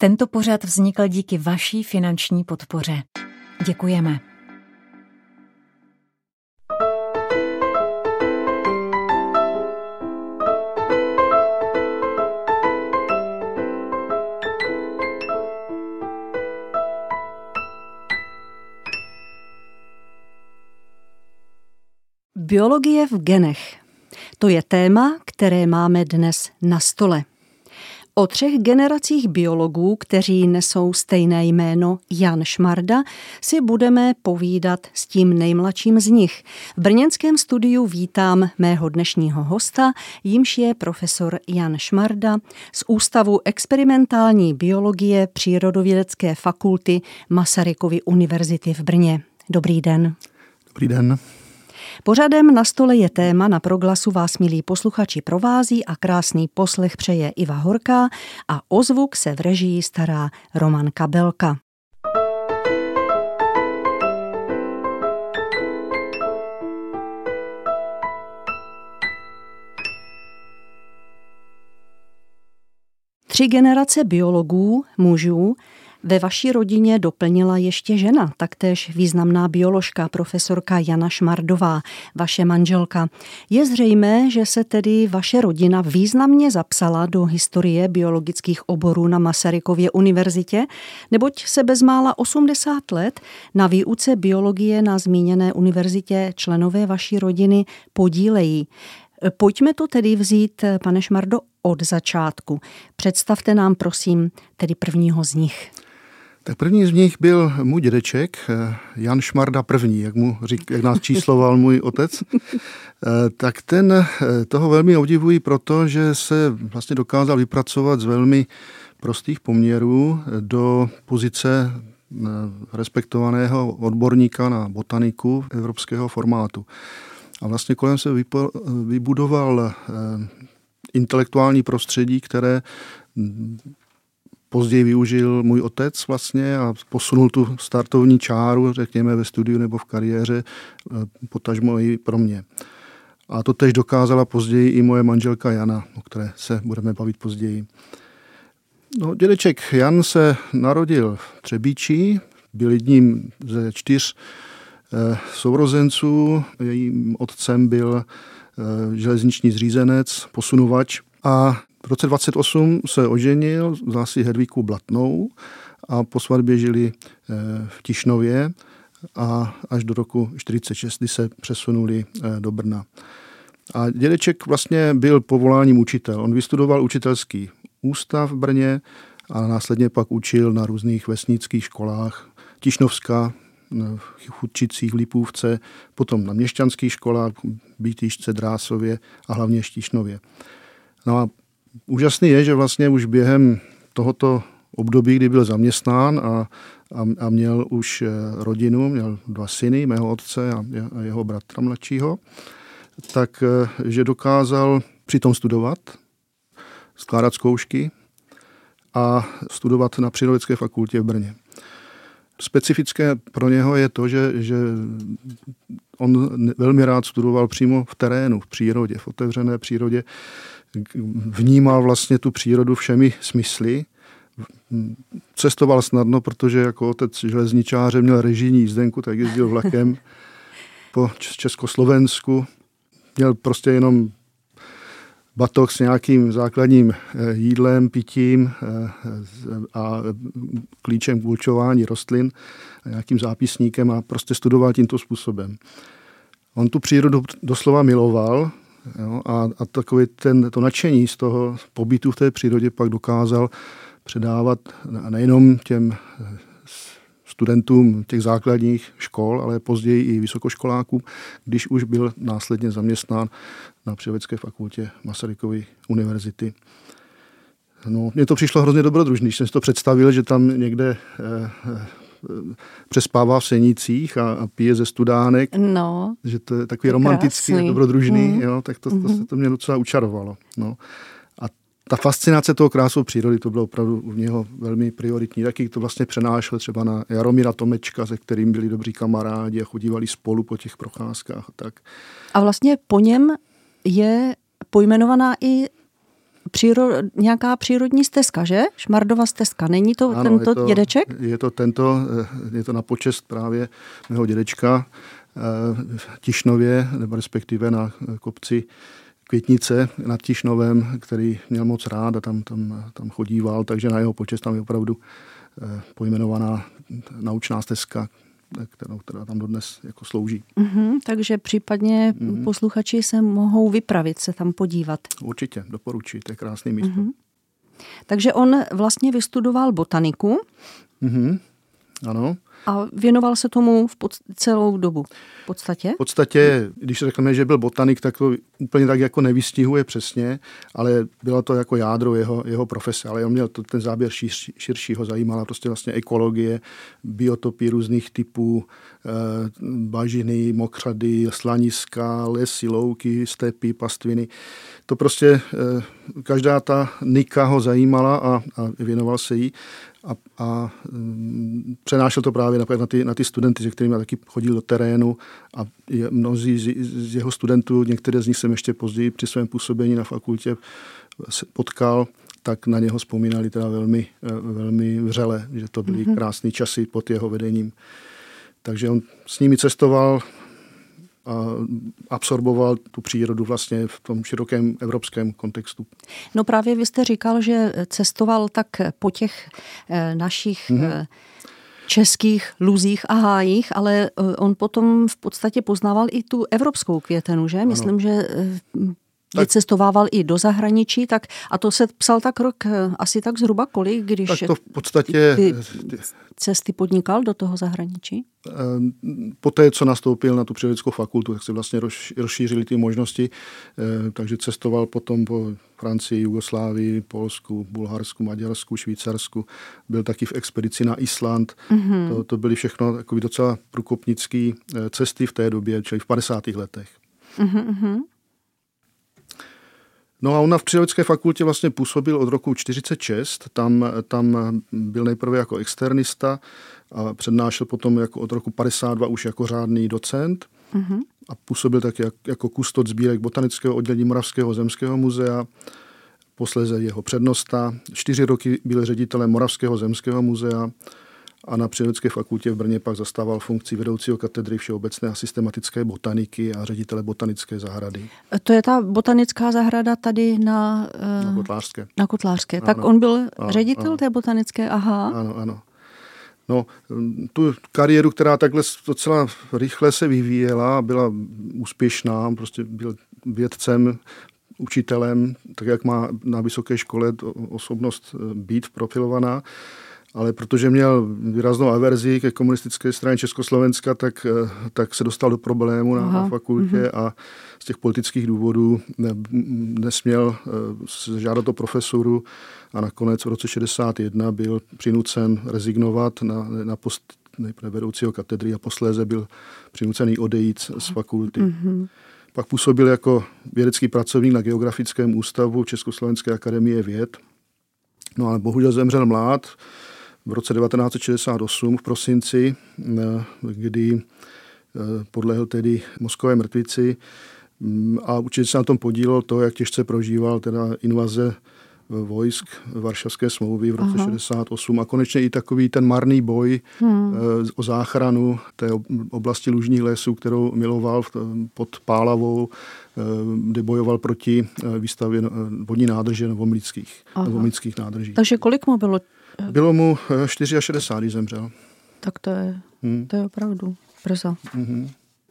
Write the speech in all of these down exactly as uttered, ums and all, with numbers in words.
Tento pořad vznikl díky vaší finanční podpoře. Děkujeme. Biologie v genech. To je téma, které máme dnes na stole. O třech generacích biologů, kteří nesou stejné jméno Jan Šmarda, si budeme povídat s tím nejmladším z nich. V brněnském studiu vítám mého dnešního hosta, jímž je profesor Jan Šmarda z Ústavu experimentální biologie Přírodovědecké fakulty Masarykovy univerzity v Brně. Dobrý den. Dobrý den. Pořadem Na stole je téma, na Proglasu vás, milí posluchači, provází a krásný poslech přeje Iva Horká a o zvuk se v režii stará Roman Kabelka. Tři generace biologů, mužů, ve vaší rodině doplnila ještě žena, taktéž významná bioložka, profesorka Jana Šmardová, vaše manželka. Je zřejmé, že se tedy vaše rodina významně zapsala do historie biologických oborů na Masarykově univerzitě, neboť se bezmála osmdesát let na výuce biologie na zmíněné univerzitě členové vaší rodiny podílejí. Pojďme to tedy vzít, pane Šmardo, od začátku. Představte nám, prosím, tedy prvního z nich. Tak první z nich byl můj dědeček, Jan Šmarda první, jak, mu řík, jak nás čísloval můj otec. Tak ten, toho velmi obdivuji, protože se vlastně dokázal vypracovat z velmi prostých poměrů do pozice respektovaného odborníka na botaniku evropského formátu. A vlastně kolem se vypo, vybudoval intelektuální prostředí, které později využil můj otec vlastně a posunul tu startovní čáru, řekněme, ve studiu nebo v kariéře, potažmo i pro mě. A to též dokázala později i moje manželka Jana, o které se budeme bavit později. No, dědeček Jan se narodil v Třebíči, byl jedním ze čtyř eh, sourozenců. Jejím otcem byl eh, železniční zřízenec, posunovač a v roce dvacet osm se oženil, vzal si Hedvíku Blatnou a po svatbě žili v Tišnově a až do roku čtyřicet šest, kdy se přesunuli do Brna. A dědeček vlastně byl povoláním učitel. On vystudoval učitelský ústav v Brně a následně pak učil na různých vesnických školách. Tišnovská, v Chudčicích, Lipůvce, potom na měšťanských školách, Bítýšce, Drásově a hlavně Štišnově. No a úžasný je, že vlastně už během tohoto období, kdy byl zaměstnán a, a, a měl už rodinu, měl dva syny, mého otce a, a jeho bratra mladšího, tak že dokázal přitom studovat, skládat zkoušky a studovat na Přírodovědecké fakultě v Brně. Specifické pro něho je to, že, že on velmi rád studoval přímo v terénu, v přírodě, v otevřené přírodě. Vnímal vlastně tu přírodu všemi smysly. Cestoval snadno, protože jako otec železničáře měl režijní jízdenku, tak jezdil vlakem po Československu. Měl prostě jenom batoh s nějakým základním jídlem, pitím a klíčem k ulčování rostlin a nějakým zápisníkem a prostě studoval tímto způsobem. On tu přírodu doslova miloval. Jo, a, a takový ten, to nadšení z toho pobytu v té přírodě pak dokázal předávat nejenom těm studentům těch základních škol, ale později i vysokoškolákům, když už byl následně zaměstnán na Přírodovědecké fakultě Masarykovy univerzity. No, mně to přišlo hrozně dobrodružný, když jsem si to představil, že tam někde eh, přespává v Senicích a, a pije ze studánek, no, že to je takový romantický, krásný, dobrodružný, mm. jo, tak to, to, to, to mě docela učarovalo. No. A ta fascinace toho krásou přírody, to bylo opravdu u něho velmi prioritní. Taky to vlastně přenášel třeba na Jaromíra Tomečka, se kterým byli dobří kamarádi a chodívali spolu po těch procházkách a tak. A vlastně po něm je pojmenovaná i příro, nějaká přírodní stezka, že? Šmardova stezka. Není to ano, tento je to, dědeček? Je to tento, je to na počest právě mého dědečka v Tišnově, nebo respektive na kopci Květnice nad Tišnovem, který měl moc rád a tam, tam, tam chodíval, takže na jeho počest tam je opravdu pojmenovaná naučná stezka, kterou, která tam dodnes jako slouží. Mm-hmm, takže případně mm-hmm. posluchači se mohou vypravit, se tam podívat. Určitě, doporučuji, to je krásný místo. Mm-hmm. Takže on vlastně vystudoval botaniku. Mm-hmm. Ano. A věnoval se tomu v pod, celou dobu v podstatě? V podstatě, když řekneme, že byl botanik, tak to úplně tak jako nevystihuje přesně, ale bylo to jako jádro jeho, jeho profese, ale on měl to, ten záběr širší, širší, ho zajímala prostě vlastně ekologie, biotopy různých typů, e, bažiny, mokřady, slaniska, lesy, louky, stepy, pastviny. To prostě e, každá ta nika ho zajímala a, a věnoval se jí. A, a um, přenášel to právě na ty, na ty studenty, se kterými taky chodil do terénu a je, mnozí z, z jeho studentů, některé z nich jsem ještě později při svém působení na fakultě potkal, tak na něho vzpomínali teda velmi, velmi vřele, že to byly mm-hmm. krásné časy pod jeho vedením. Takže on s nimi cestoval a absorboval tu přírodu vlastně v tom širokém evropském kontextu. No právě vy jste říkal, že cestoval tak po těch našich mm-hmm. českých luzích a hájích, ale on potom v podstatě poznával i tu evropskou květenu, že? Myslím, ano. že tak, cestovával i do zahraničí, tak a to se psal tak rok asi tak zhruba kolik, když tak to v podstatě ty cesty podnikal do toho zahraničí? Poté, co nastoupil na tu přírodickou fakultu, tak se vlastně rozšířily ty možnosti, takže cestoval potom po Francii, Jugoslávii, Polsku, Bulharsku, Maďarsku, Švýcarsku. Byl taky v expedici na Island. Mm-hmm. To, to byly všechno takové docela průkopnické cesty v té době, čili v padesátých letech. Mm-hmm. No a on na přírodnické fakultě vlastně působil od roku čtyřicet šest, tam, tam byl nejprve jako externista a přednášel potom jako od roku padesát dva už jako řádný docent mm-hmm. a působil taky jak, jako kustod sbírek botanického oddělení Moravského zemského muzea, posléze jeho přednosta. Čtyři roky byl ředitelem Moravského zemského muzea a na přírodnické fakultě v Brně pak zastával funkci vedoucího katedry všeobecné a systematické botaniky a ředitele botanické zahrady. To je ta botanická zahrada tady na... Na Kotlářské. Na Kotlářské. Ano. Tak on byl ano, ředitel ano. té botanické, aha. Ano, ano. No, tu kariéru, která takhle docela rychle se vyvíjela, byla úspěšná, prostě byl vědcem, učitelem, tak jak má na vysoké škole osobnost být profilovaná, ale protože měl výraznou averzi ke komunistické straně Československa, tak, tak se dostal do problému na, na fakultě mm-hmm. a z těch politických důvodů nesměl žádat o profesuru a nakonec v roce šedesát jedna byl přinucen rezignovat na, na post nejprve vedoucího katedry a posléze byl přinucený odejít z fakulty. Mm-hmm. Pak působil jako vědecký pracovník na Geografickém ústavu Československé akademie věd. No ale bohužel zemřel mlád v roce devatenáct set šedesát osm v prosinci, kdy podlehl tedy mozkové mrtvici a určitě se na tom podílelo to, jak těžce prožíval teda invaze vojsk Varšavské smlouvy v roce Aha. šedesát osm a konečně i takový ten marný boj hmm. o záchranu té oblasti lužních lesů, kterou miloval pod Pálavou, kde bojoval proti výstavě vodní nádrže novomlýckých, novomlýckých nádrží. Takže kolik mu bylo? Bylo mu šedesát čtyři, když zemřel. Tak to je, hmm. to je opravdu brzo. Hmm.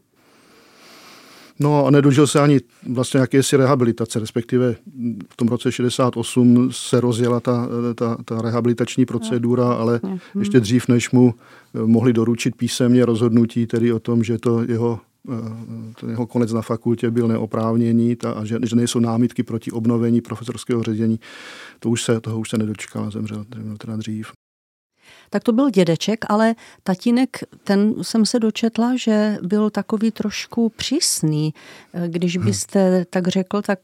No a nedožil se ani vlastně jakési rehabilitace, respektive v tom roce šedesát osm se rozjela ta, ta, ta rehabilitační procedura, ale hmm. ještě dřív, než mu mohli doručit písemně rozhodnutí, tedy o tom, že to jeho, ten jeho konec na fakultě byl neoprávněný a že, že nejsou námitky proti obnovení profesorského ředění, to už se, toho už se nedočkal, zemřel teda dřív. Tak to byl dědeček, ale tatínek, ten jsem se dočetla, že byl takový trošku přísný. Když byste hmm. tak řekl, tak...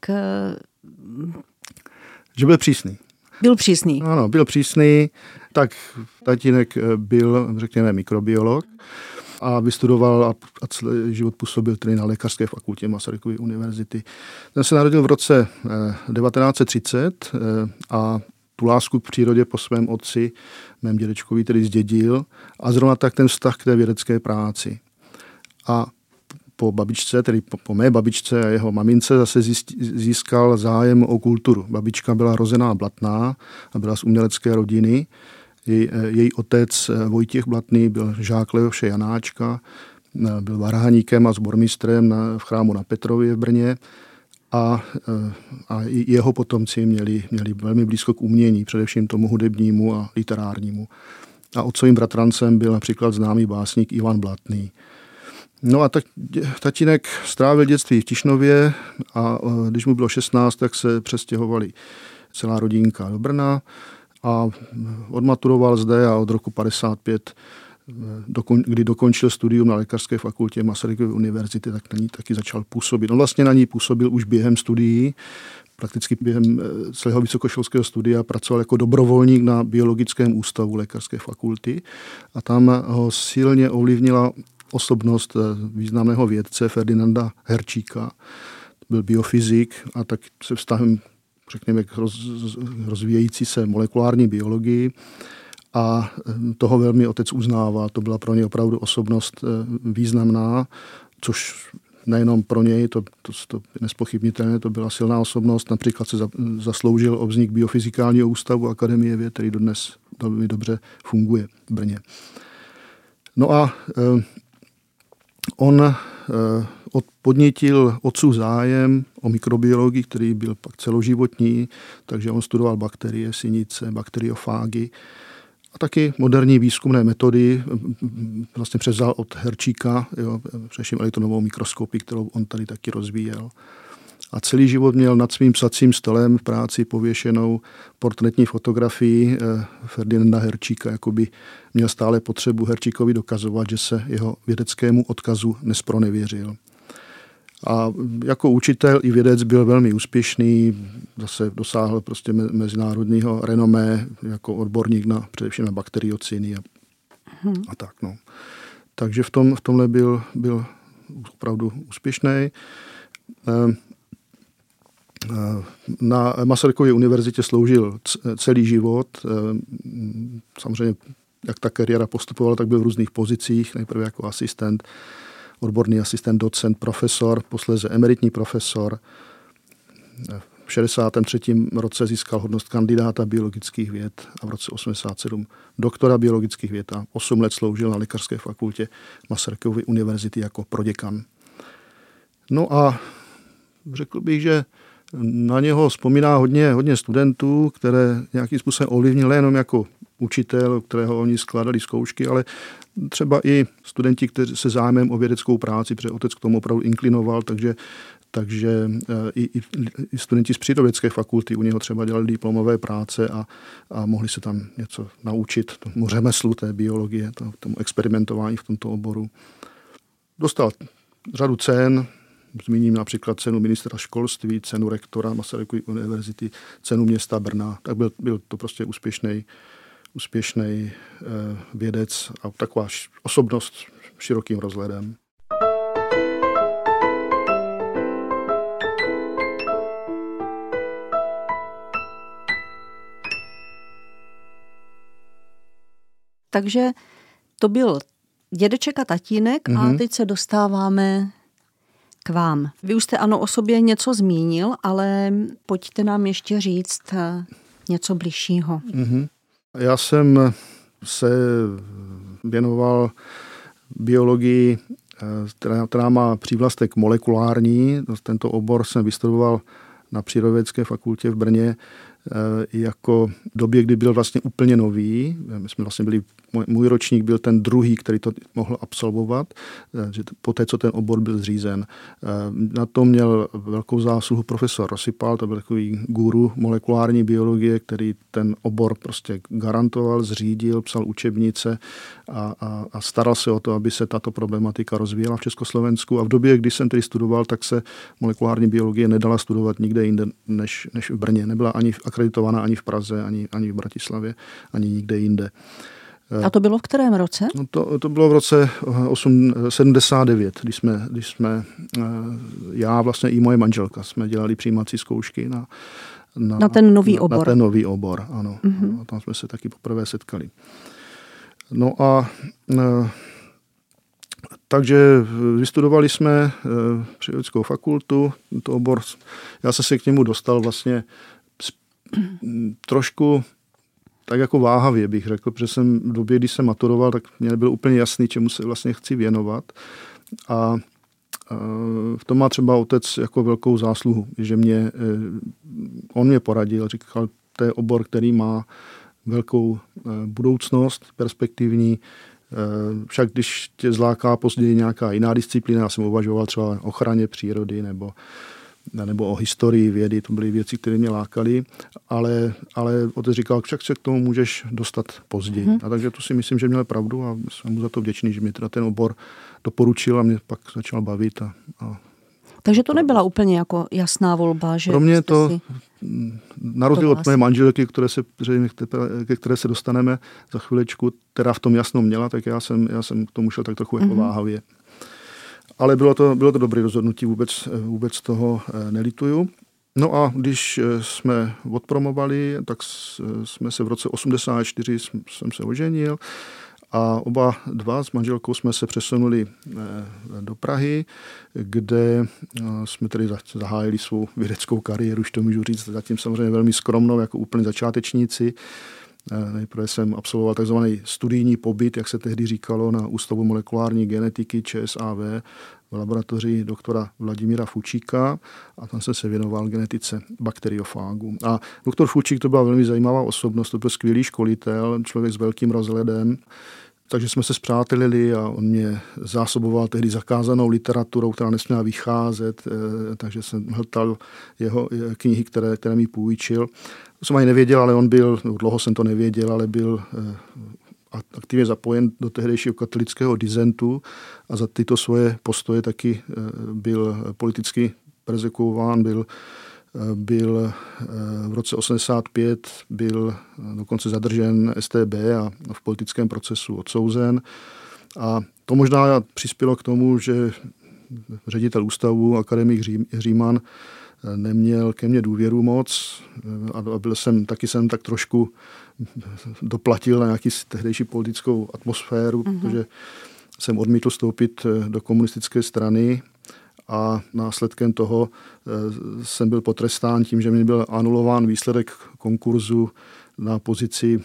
Že byl přísný. Byl přísný. Ano, byl přísný. Tak tatínek byl, řekněme, mikrobiolog. a vystudoval a, a celý život působil tedy na lékařské fakultě Masarykovy univerzity. Ten se narodil v roce devatenáct set třicet a tu lásku k přírodě po svém otci, mém dědečkovi, tedy zdědil a zrovna tak ten vztah k té vědecké práci. A po babičce, tedy po, po mé babičce a jeho mamince zase získal zájem o kulturu. Babička byla rozená Blatná a byla z umělecké rodiny. Jej, její otec Vojtěch Blatný byl žák Leoše Janáčka, byl varhaníkem a sbormistrem na, v chrámu na Petrově v Brně a, a jeho potomci měli, měli velmi blízko k umění, především tomu hudebnímu a literárnímu. A otcovým bratrancem byl například známý básník Ivan Blatný. No a tak tatínek strávil dětství v Tišnově a když mu bylo šestnáct, tak se přestěhovali celá rodinka do Brna a odmaturoval zde a od roku padesát pět, kdy dokončil studium na lékařské fakultě Masarykovy univerzity, tak na ní taky začal působit. On vlastně na ní působil už během studií, prakticky během celého vysokoškolského studia pracoval jako dobrovolník na biologickém ústavu lékařské fakulty a tam ho silně ovlivnila osobnost významného vědce Ferdinanda Herčíka. Byl biofyzik a tak se vztahem, řekněme, k roz, rozvíjející se molekulární biologii a toho velmi otec uznával. To byla pro něj opravdu osobnost významná, což nejenom pro něj, to, to, to nespochybnitelné, to byla silná osobnost. Například se za, zasloužil o vznik biofyzikálního ústavu Akademie věd, který dodnes velmi dobře funguje v Brně. No a eh, on eh, podnítil otcův zájem o mikrobiologii, který byl pak celoživotní, takže on studoval bakterie, sinice, bakteriofágy a taky moderní výzkumné metody vlastně převzal od Herčíka, jo, především elektronovou mikroskopii, kterou on tady taky rozvíjel. A celý život měl nad svým psacím stolem v práci pověšenou portrétní fotografii Ferdinanda Herčíka, jakoby měl stále potřebu Herčíkovi dokazovat, že se jeho vědeckému odkazu nespronevěřil. A jako učitel i vědec byl velmi úspěšný, zase dosáhl prostě mezinárodního renomé jako odborník na především na bakteriociny a, hmm. a tak. No. Takže v, tom, v tomhle byl, byl opravdu úspěšný. Na Masarykově univerzitě sloužil celý život. Samozřejmě, jak ta kariéra postupovala, tak byl v různých pozicích. Nejprve jako asistent, odborný asistent, docent, profesor, posléze emeritní profesor. V šedesátém třetím roce získal hodnost kandidáta biologických věd a v roce osmdesát sedm doktora biologických věd a osm let sloužil na lékařské fakultě Masarykovy univerzity jako proděkan. No a řekl bych, že na něho vzpomíná hodně, hodně studentů, které nějakým způsobem ovlivnil nejenom jako učitel, kterého oni skládali zkoušky, ale třeba i studenti, kteří se zájmem o vědeckou práci, protože otec k tomu opravdu inklinoval, takže, takže i, i, i studenti z přírodovědecké fakulty u něho třeba dělali diplomové práce a, a mohli se tam něco naučit tomu řemeslu té biologie, tomu experimentování v tomto oboru. Dostal řadu cen, zmíním například cenu ministra školství, cenu rektora Masarykovy univerzity, cenu města Brna. Tak byl, byl to prostě úspěšný, úspěšný eh, vědec a taková osobnost s širokým rozhledem. Takže to byl dědeček a tatínek mm-hmm. a teď se dostáváme k vám. Vy už jste ano o sobě něco zmínil, ale pojďte nám ještě říct něco bližšího. Mm-hmm. Já jsem se věnoval biologii, která, která má přívlastek molekulární. Tento obor jsem vystudoval na Přírodovědecké fakultě v Brně jako době, kdy byl vlastně úplně nový. My jsme vlastně byli, můj ročník byl ten druhý, který to mohl absolvovat, že poté, co ten obor byl zřízen. Na to měl velkou zásluhu profesor Rosypal, to byl takový guru molekulární biologie, který ten obor prostě garantoval, zřídil, psal učebnice a, a, a staral se o to, aby se tato problematika rozvíjela v Československu. A v době, kdy jsem tedy studoval, tak se molekulární biologie nedala studovat nikde jinde než, než v Brně. Nebyla ani akreditovaná ani v Praze, ani, ani v Bratislavě, ani nikde jinde. A to bylo v kterém roce? No to, to bylo v roce osm, sedmdesát devět, když jsme, když jsme, já vlastně i moje manželka, jsme dělali přijímací zkoušky na, na, na ten nový na, obor. Na ten nový obor, ano. Mm-hmm. A tam jsme se taky poprvé setkali. No a takže vystudovali jsme přírodickou fakultu, to obor, já jsem se k němu dostal vlastně trošku tak jako váhavě bych řekl, protože jsem v době, když jsem maturoval, tak mě nebylo úplně jasný, čemu se vlastně chci věnovat. A v tom má třeba otec jako velkou zásluhu, že mě, on mě poradil, říkal, to je obor, který má velkou budoucnost, perspektivní, však když tě zláká později nějaká jiná disciplína, já jsem uvažoval třeba o ochraně přírody nebo nebo o historii vědy, to byly věci, které mě lákaly, ale, ale otec říkal, však se k tomu můžeš dostat později. Hmm. A takže to si myslím, že měl pravdu a jsem mu za to vděčný, že mi teda ten obor doporučil a mě pak začal bavit. A, a takže to nebyla úplně jako jasná volba, že... Pro mě to, si... na rozdíl od mé manželky, které se, ke které se dostaneme za chviličku, která v tom jasno měla, tak já jsem, já jsem k tomu šel tak trochu jako hmm. váhavě. Ale bylo to, bylo to dobré rozhodnutí, vůbec, vůbec toho nelituju. No a když jsme odpromovali, tak jsme se v roce osmdesát čtyři jsem se oženil a oba dva s manželkou jsme se přesunuli do Prahy, kde jsme tedy zahájili svou vědeckou kariéru, už to můžu říct, zatím samozřejmě velmi skromnou, jako úplně začátečníci. Nejprve jsem absolvoval takzvaný studijní pobyt, jak se tehdy říkalo, na Ústavu molekulární genetiky ČSAV v laboratoři doktora Vladimíra Fučíka a tam jsem se věnoval genetice bakteriofágů. A doktor Fučík to byla velmi zajímavá osobnost, to byl skvělý školitel, člověk s velkým rozhledem. Takže jsme se spřátelili a on mě zásoboval tehdy zakázanou literaturou, která nesměla vycházet, takže jsem hltal jeho knihy, které, které mi půjčil. To jsem ani nevěděl, ale on byl, dlouho jsem to nevěděl, ale byl aktivně zapojen do tehdejšího katolického disentu a za tyto svoje postoje taky byl politicky perzekuován, byl byl v roce osmdesát pět byl dokonce zadržen S T B a v politickém procesu odsouzen. A to možná přispělo k tomu, že ředitel ústavu, akademik Říman, neměl ke mně důvěru moc a byl jsem, taky jsem tak trošku doplatil na nějaký tehdejší politickou atmosféru, mm-hmm. protože jsem odmítl vstoupit do komunistické strany a následkem toho jsem byl potrestán tím, že mi byl anulován výsledek konkurzu na pozici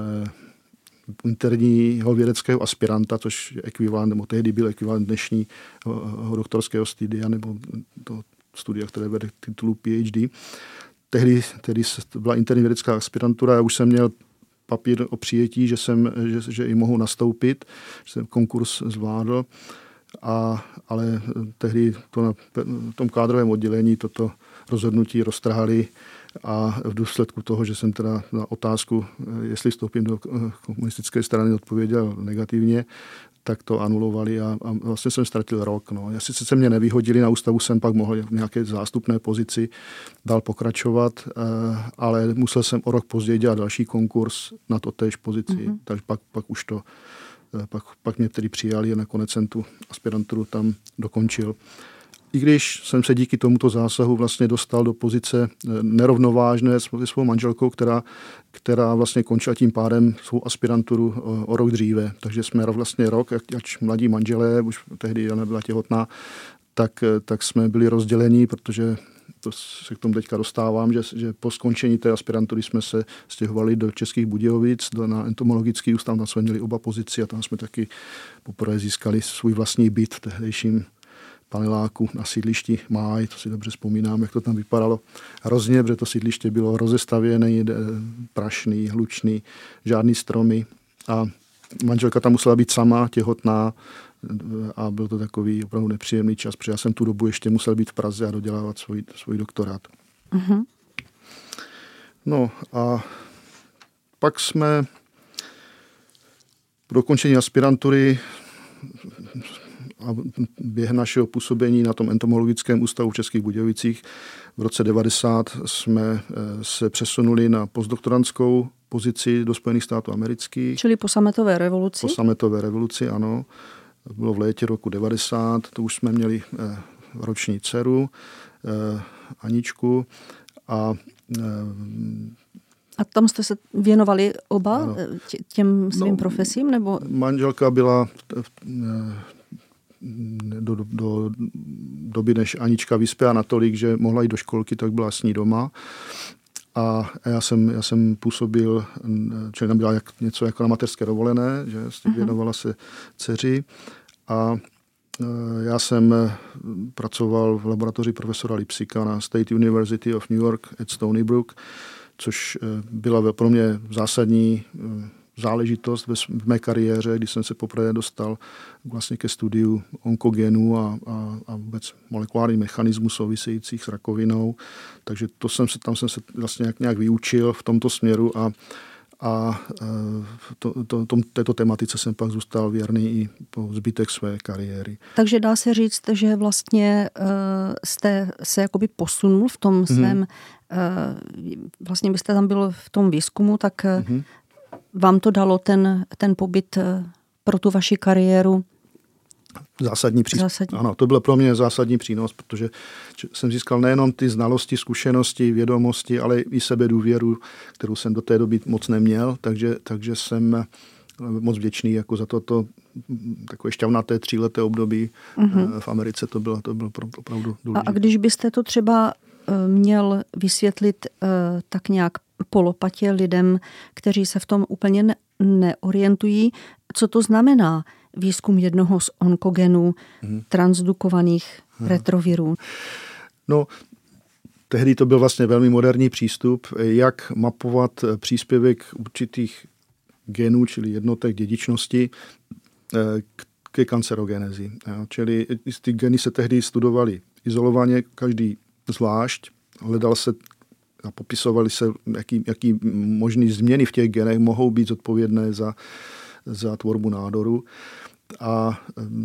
interního vědeckého aspiranta, což je ekvivalent, nebo tehdy byl ekvivalent dnešního doktorského studia, nebo to studia, které vede k titulu P H D. Tehdy, tehdy byla interní vědecká aspirantura, já už jsem měl papír o přijetí, že, jsem, že, že i mohu nastoupit, že jsem konkurs zvládl. A, ale tehdy to na tom kádrovém oddělení toto rozhodnutí roztrhali a v důsledku toho, že jsem teda na otázku, jestli vstoupím do komunistické strany, odpověděl negativně, tak to anulovali a, a vlastně jsem ztratil rok. No. Jestli se mě nevyhodili na ústavu, jsem pak mohl v nějaké zástupné pozici dál pokračovat, ale musel jsem o rok později dělat další konkurs na to též pozici, mm-hmm. takže pak, pak už to Pak, pak mě tedy přijali a nakonec jsem tu aspiranturu tam dokončil. I když jsem se díky tomuto zásahu vlastně dostal do pozice nerovnovážné s svou manželkou, která, která vlastně končila tím pádem svou aspiranturu o, o rok dříve. Takže jsme vlastně rok, ač mladí manželé, už tehdy ona byla těhotná, tak, tak jsme byli rozdělení, protože to se k tomu teďka dostávám, že, že po skončení té aspirantury jsme se stěhovali do Českých Budějovic, do, na entomologický ústav, tam jsme měli oba pozici a tam jsme taky poprvé získali svůj vlastní byt v tehdejším paneláku na sídlišti Máj, to si dobře vzpomínám, jak to tam vypadalo hrozně, protože to sídliště bylo rozestavěné, prašný, hlučný, žádný stromy a manželka tam musela být sama, těhotná, a byl to takový opravdu nepříjemný čas, protože já jsem tu dobu ještě musel být v Praze a dodělávat svůj, svůj doktorát. Uh-huh. No a pak jsme po dokončení aspirantury a během našeho působení na tom entomologickém ústavu v Českých Budějovicích v roce devadesát jsme se přesunuli na postdoktorantskou pozici do Spojených států amerických. Čili po sametové revoluci? Po sametové revoluci, ano. Bylo v létě roku devadesát, to už jsme měli roční dceru, Aničku, a A tam jste se věnovali oba ano. těm svým no, profesím? Nebo? Manželka byla do, do, do doby, než Anička vyspěla natolik, že mohla jít do školky, tak byla s ní doma. A já jsem, já jsem působil, čili tam byla jak, něco jako na mateřské dovolené, že věnovala se dceři. A já jsem pracoval v laboratoři profesora Lipsicka na State University of New York at Stony Brook, což byla pro mě zásadní záležitost v mé kariéře, kdy jsem se poprvé dostal vlastně ke studiu onkogenů a, a, a vůbec molekulárních mechanismů souvisejících s rakovinou. Takže to jsem se, tam jsem se vlastně nějak, nějak vyučil v tomto směru a, a to, to, tom, této tematice jsem pak zůstal věrný i po zbytek své kariéry. Takže dá se říct, že vlastně uh, jste se jakoby posunul v tom svém, mm-hmm. uh, vlastně byste tam byl v tom výzkumu, tak mm-hmm. vám to dalo ten, ten pobyt pro tu vaši kariéru? Zásadní přínos. Zásadní. Ano, to byl pro mě zásadní přínos, protože jsem získal nejenom ty znalosti, zkušenosti, vědomosti, ale i sebedůvěru, kterou jsem do té doby moc neměl, takže, takže jsem moc vděčný jako za toto takové šťavnaté tříleté období mm-hmm. v Americe. To bylo, to bylo opravdu důležité. A když byste to třeba měl vysvětlit tak nějak polopatě lidem, kteří se v tom úplně ne- neorientují, co to znamená výzkum jednoho z onkogenů hmm. transdukovaných hmm. retrovirů? No, tehdy to byl vlastně velmi moderní přístup, jak mapovat příspěvek určitých genů, čili jednotek dědičnosti ke kancerogenezi. Čili ty geny se tehdy studovaly izolovaně, každý zvlášť, hledal se a popisovali se, jaký, jaký možný změny v těch genech mohou být zodpovědné za, za tvorbu nádoru. A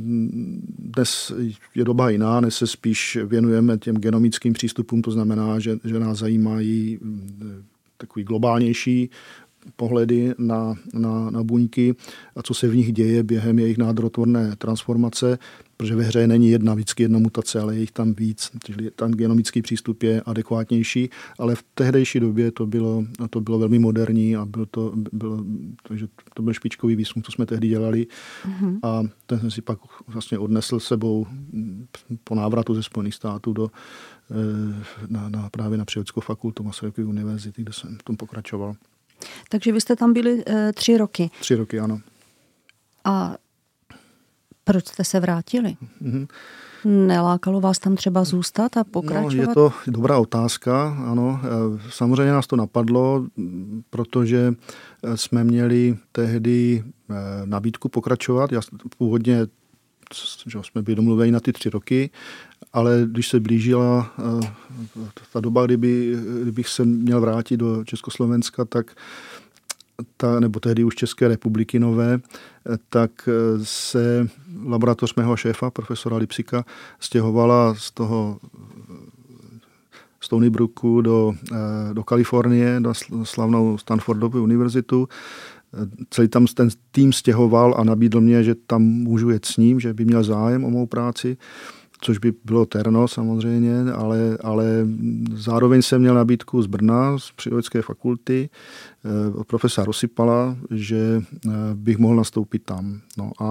dnes je doba jiná, dnes se spíš věnujeme těm genomickým přístupům, to znamená, že, že nás zajímají takový globálnější pohledy na, na, na buňky a co se v nich děje během jejich nádorotvorné transformace, protože ve hře není jedna, vždycky jedna mutace, ale je jich tam víc, takže ten genomický přístup je adekvátnější, ale v tehdejší době to bylo, to bylo velmi moderní a byl to, bylo, takže to byl špičkový výzkum, co jsme tehdy dělali mm-hmm. a ten jsem si pak vlastně odnesl sebou po návratu ze Spojených států do, na, na, právě na Přírodeckou fakultu Masarykovy univerzity, kde jsem v tom pokračoval. Takže vy jste tam byli e, tři roky. Tři roky, ano. A proč jste se vrátili? Mm-hmm. Nelákalo vás tam třeba zůstat a pokračovat? No, je to dobrá otázka, ano. Samozřejmě nás to napadlo, protože jsme měli tehdy nabídku pokračovat. Já původně že jsme byli domluveni na ty tři roky, ale když se blížila ta doba, kdyby, kdybych se měl vrátit do Československa, tak ta, nebo tehdy už České republiky nové, tak se laboratoř mého šéfa, profesora Lipsicka, stěhovala z toho Stony Brooku do, do Kalifornie, do slavnou Stanfordovu univerzitu. Celý tam ten tým stěhoval a nabídl mě, že tam můžu jet s ním, že by měl zájem o mou práci, což by bylo terno samozřejmě, ale, ale zároveň jsem měl nabídku z Brna, z Přírodecké fakulty, od profesora Rosypala, že bych mohl nastoupit tam. No a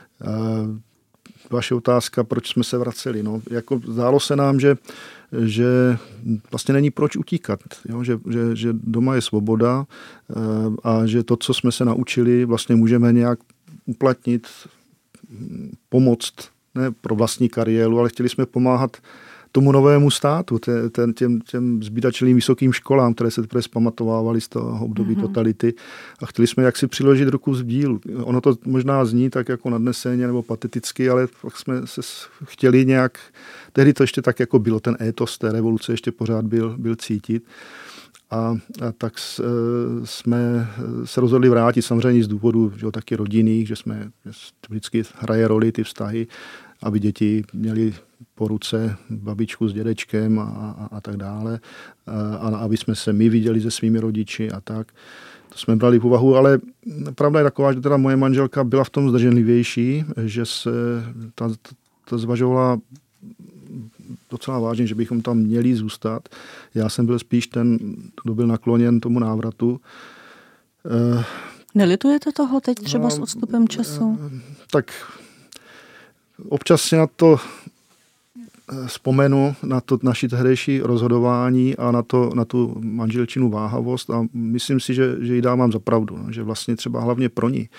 vaše otázka, proč jsme se vraceli. No, jako zdálo se nám, že, že vlastně není proč utíkat. Jo? Že, že, že doma je svoboda a že to, co jsme se naučili, vlastně můžeme nějak uplatnit, pomoct, ne pro vlastní kariéru, ale chtěli jsme pomáhat tomu novému státu, ten, těm, těm zbídačelým vysokým školám, které se teprve zpamatovávaly z toho období mm-hmm. totality a chtěli jsme jaksi přiložit ruku z dílu. Ono to možná zní tak jako nadneseně nebo pateticky, ale pak jsme se chtěli nějak, tehdy to ještě tak jako bylo, ten étos té revoluce ještě pořád byl, byl cítit A, a tak jsme se rozhodli vrátit, samozřejmě z důvodu, že taky rodinných, že jsme že vždycky hraje roli ty vztahy, aby děti měly po ruce babičku s dědečkem a, a, a tak dále. A, a aby jsme se my viděli se svými rodiči a tak. To jsme brali v úvahu, ale pravda je taková, že teda moje manželka byla v tom zdrženlivější, že se ta, ta zvažovala docela vážně, že bychom tam měli zůstat. Já jsem byl spíš ten, kdo byl nakloněn tomu návratu. Nelitujete toho teď třeba no, s odstupem času? Tak občas si na to vzpomenu, na to naši tehdejší rozhodování a na, to, na tu manželčinu váhavost a myslím si, že, že jí dávám za pravdu, no, že vlastně třeba hlavně pro ní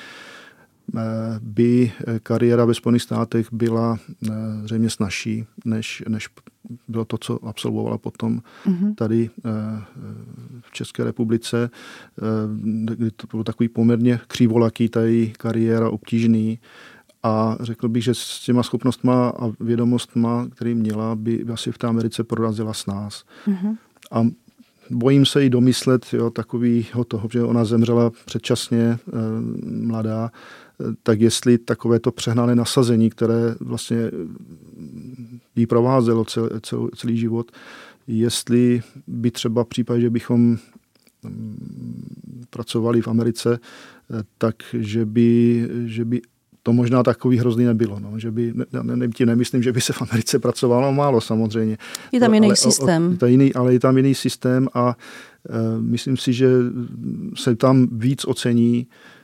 by kariéra ve Spojených státech byla zřejmě snazší, než, než bylo to, co absolvovala potom mm-hmm. tady v České republice, kdy to bylo takový poměrně křivolaký, ta její kariéra, obtížný. A řekl bych, že s těma schopnostma a vědomostma, který měla, by asi v té Americe prorazila s nás. Mm-hmm. A bojím se jí domyslet, jo, takovýho toho, že ona zemřela předčasně e, mladá, tak jestli takové to přehnané nasazení, které vlastně jí provázelo cel, cel, celý život, jestli by třeba v případě, že bychom pracovali v Americe, tak že by, že by to možná takový hrozný nebylo. No. Že by, ne, ne, tím nemyslím, že by se v Americe pracovalo málo samozřejmě. Je tam jiný ale, systém. O, o, jiný, ale je tam jiný systém a e, myslím si, že se tam víc ocení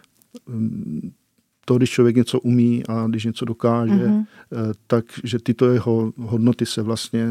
to, když člověk něco umí a když něco dokáže, mm-hmm. tak, že tyto jeho hodnoty se vlastně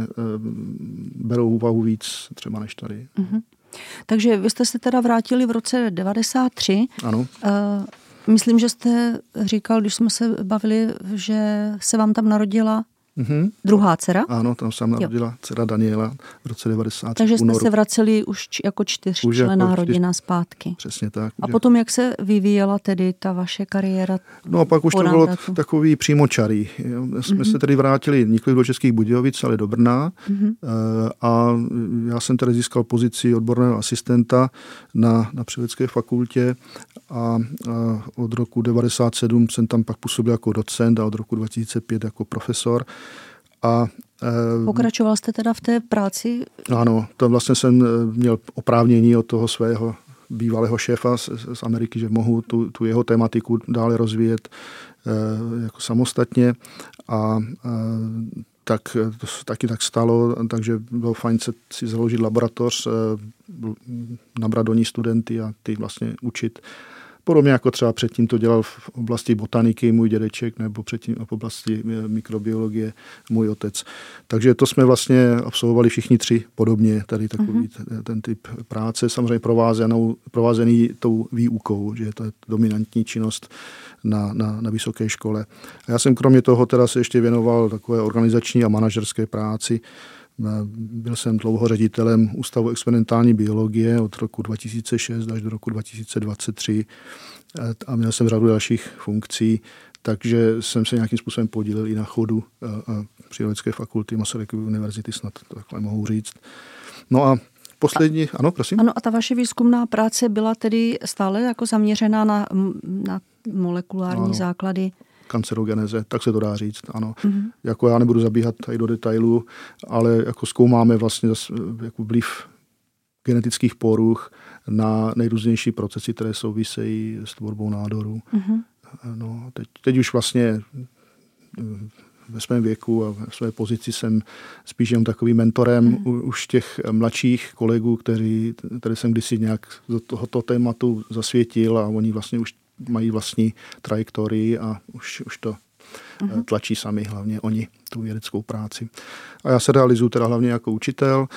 berou úvahu víc třeba než tady. Mm-hmm. Takže vy jste se teda vrátili v roce devadesát tři. Ano. Uh, myslím, že jste říkal, když jsme se bavili, že se vám tam narodila mm-hmm. druhá dcera. Ano, tam se narodila dcera Daniela v roce devadesát tři. Takže jste se vraceli už jako čtyřčlenná jako rodina čtyř... zpátky. Přesně tak. A potom, jak se vyvíjela tedy ta vaše kariéra? No a pak už to bylo takový přímočarý. My jsme mm-hmm. se tedy vrátili nikoli do Českých Budějovic, ale do Brna. Mm-hmm. A já jsem tedy získal pozici odborného asistenta na, na Přírodovědecké fakultě a, a od roku devadesát sedm jsem tam pak působil jako docent a od roku dva tisíce pět jako profesor. A, Pokračoval jste teda v té práci? Ano, to vlastně jsem měl oprávnění od toho svého bývalého šéfa z, z Ameriky, že mohu tu, tu jeho tematiku dále rozvíjet e, jako samostatně a e, tak to taky tak stalo, takže bylo fajn se si založit laboratoř, e, nabrat do ní studenty a ty vlastně učit. Podobně jako třeba předtím to dělal v oblasti botaniky můj dědeček nebo předtím v oblasti mikrobiologie můj otec. Takže to jsme vlastně absolvovali všichni tři podobně, tady takový mm-hmm. ten typ práce, samozřejmě provázenou, provázený tou výukou, že to je dominantní činnost na, na, na vysoké škole. A já jsem kromě toho teda se ještě věnoval takové organizační a manažerské práci. Byl jsem dlouho ředitelem Ústavu experimentální biologie od roku dva tisíce šest až do roku dva tisíce dvacet tři a měl jsem řadu dalších funkcí, takže jsem se nějakým způsobem podílel i na chodu Přírodovědecké fakulty Masarykovy univerzity, snad to takhle mohu říct. No a poslední, a, ano, prosím. Ano, a ta vaše výzkumná práce byla tedy stále jako zaměřená na, na molekulární ano. základy? Kancerogeneze, tak se to dá říct, ano. Mm-hmm. Jako já nebudu zabíhat tady do detailu, ale jako zkoumáme vlastně jako vliv genetických poruch na nejrůznější procesy, které souvisejí s tvorbou nádorů. Mm-hmm. No, teď, teď už vlastně ve svém věku a ve své pozici jsem spíš jen takovým mentorem mm-hmm. už těch mladších kolegů, kteří, které jsem kdysi nějak do tohoto tématu zasvětil a oni vlastně už mají vlastní trajektorii a už, už to uh-huh. tlačí sami, hlavně oni, tu vědeckou práci. A já se realizuju teda hlavně jako učitel.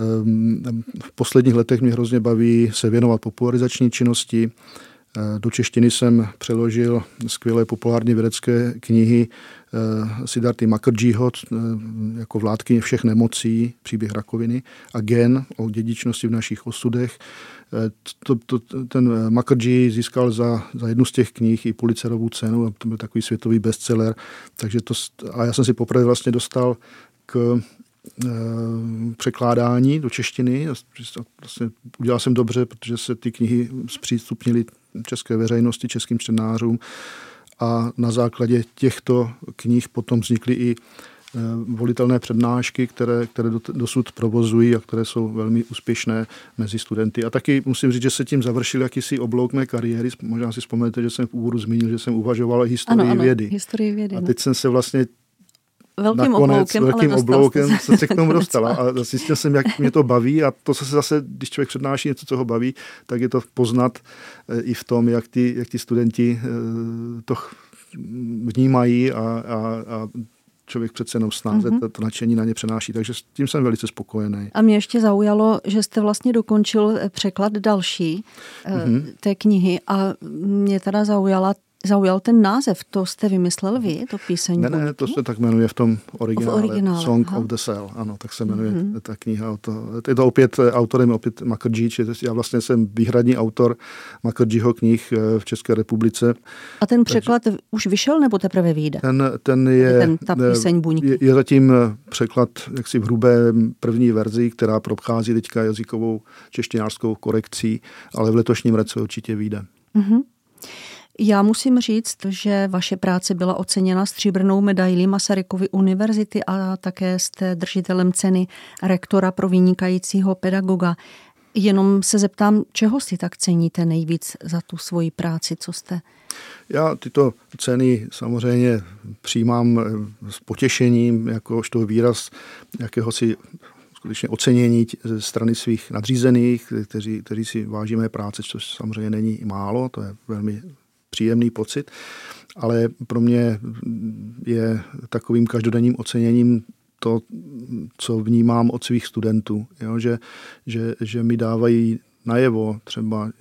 V posledních letech mě hrozně baví se věnovat popularizační činnosti. Do češtiny jsem přeložil skvělé populární vědecké knihy Siddharty Mukherjeeho jako Vládkyně všech nemocí, příběh rakoviny a Gen o dědičnosti v našich osudech. To, to, ten Mukherjee získal za, za jednu z těch knih i Pulitzerovu cenu a to byl takový světový bestseller. Takže to, a já jsem si poprvé vlastně dostal k překládání do češtiny. Vlastně udělal jsem dobře, protože se ty knihy zpřístupnily české veřejnosti, českým čtenářům a na základě těchto knih potom vznikly i volitelné přednášky, které, které dosud provozují a které jsou velmi úspěšné mezi studenty. A taky musím říct, že se tím završil jakýsi oblouk mé kariéry. Možná si vzpomenete, že jsem v úvodu zmínil, že jsem uvažoval o historii ano, ano, vědy. Historii vědy. A teď jsem se vlastně velkým nakonec obloukem, velkým ale obloukem se, se k tomu dostala. A zjistil jsem, jak mě to baví a to se zase, když člověk přednáší něco, co ho baví, tak je to poznat i v tom, jak ty, jak ty studenti to vnímají a, a, a člověk přece jenom snáze mm-hmm. to nadšení na ně přenáší, takže s tím jsem velice spokojený. A mě ještě zaujalo, že jste vlastně dokončil překlad další mm-hmm. té knihy a mě teda zaujala Zaujal ten název, to jste vymyslel vy, to píseň? Ne, ne, to se tak jmenuje v tom originále, v originále Song aha. of the Cell, ano, tak se jmenuje mm-hmm. ta kniha. To, je to opět autorem, opět Mukherjee, já vlastně jsem výhradní autor Mukherjeeho knih v České republice. A ten překlad takže, už vyšel nebo teprve vyjde? Ten, ten je, ten, ta píseň Buňky. Je, je zatím překlad jaksi v hrubé první verzi, která prochází teďka jazykovou češtinářskou korekcí, ale v letošním roce určitě vyjde. Mm-hmm. Já musím říct, že vaše práce byla oceněna stříbrnou medailí Masarykovy univerzity a také jste držitelem ceny rektora pro vynikajícího pedagoga. Jenom se zeptám, čeho si tak ceníte nejvíc za tu svoji práci, co jste? Já tyto ceny samozřejmě přijímám s potěšením, jakožto výraz jakéhosi skutečně ocenění ze strany svých nadřízených, kteří, kteří si váží mé práce, což samozřejmě není málo, to je velmi příjemný pocit, ale pro mě je takovým každodenním oceněním to, co vnímám od svých studentů, jo? Že, že, že mi dávají najevo třeba,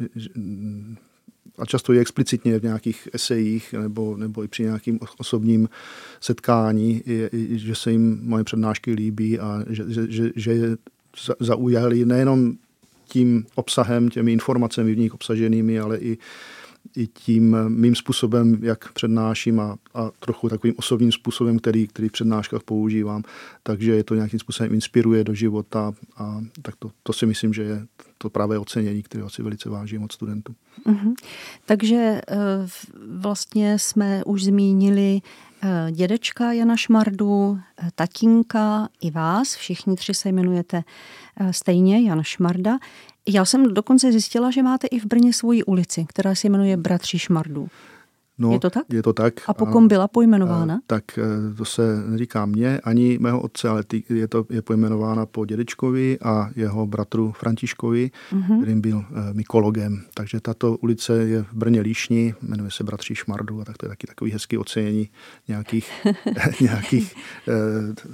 a často i explicitně v nějakých esejích nebo, nebo i při nějakým osobním setkání, je, že se jim moje přednášky líbí a že, že, že je zaujali nejenom tím obsahem, těmi informacemi v nich obsaženými, ale i i tím mým způsobem, jak přednáším a, a trochu takovým osobním způsobem, který, který v přednáškách používám, takže je to nějakým způsobem inspiruje do života a tak to, to si myslím, že je to právě ocenění, které si velice vážím od studentů. Mm-hmm. Takže vlastně jsme už zmínili dědečka Jana Šmardu, tatínka i vás, všichni tři se jmenujete stejně, Jan Šmarda. Já jsem dokonce zjistila, že máte i v Brně svoji ulici, která se jmenuje Bratří Šmardů. No, je to tak? Je to tak. A po kom byla pojmenována? A, tak to se netýká mě ani mého otce, ale tý, je to je pojmenována po dědečkovi a jeho bratru Františkovi, mm-hmm. kterým byl e, mykologem. Takže tato ulice je v Brně Líšni, jmenuje se Bratří Šmardů a tak to je taky takový hezký ocenění nějakých, nějakých e,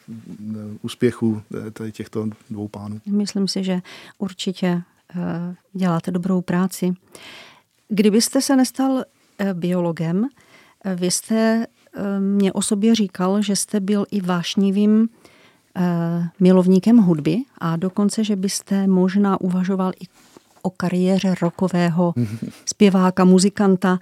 úspěchů tady těchto dvou pánů. Myslím si, že určitě e, děláte dobrou práci. Kdybyste se nestal biologem, vy jste mě o sobě říkal, že jste byl i vášnivým milovníkem hudby a dokonce, že byste možná uvažoval i o kariéře rockového zpěváka, muzikanta.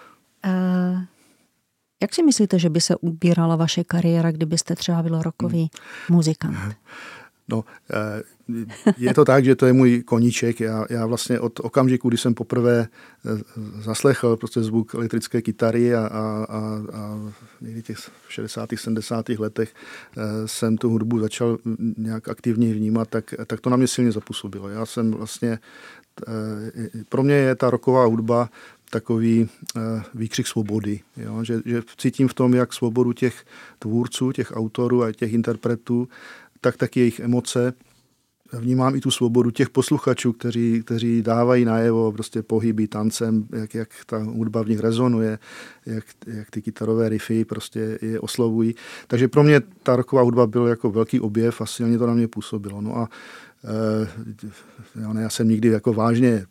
Jak si myslíte, že by se ubírala vaše kariéra, kdybyste třeba byl rockový muzikant? No, je to tak, že to je můj koníček. Já, já vlastně od okamžiku, kdy jsem poprvé zaslechl prostě zvuk elektrické kytary a, a, a, a někdy těch šedesátých sedmdesátých letech jsem tu hudbu začal nějak aktivně vnímat, tak, tak to na mě silně zapůsobilo. Já jsem vlastně, pro mě je ta rocková hudba takový výkřik svobody. Jo? Že, že cítím v tom, jak svobodu těch tvůrců, těch autorů a těch interpretů, tak taky jejich emoce. Vnímám i tu svobodu těch posluchačů, kteří, kteří dávají najevo prostě pohyby tancem, jak, jak ta hudba v nich rezonuje, jak, jak ty kytarové riffy prostě je oslovují. Takže pro mě ta rocková hudba byl jako velký objev a silně to na mě působilo. No a e, já jsem nikdy jako vážně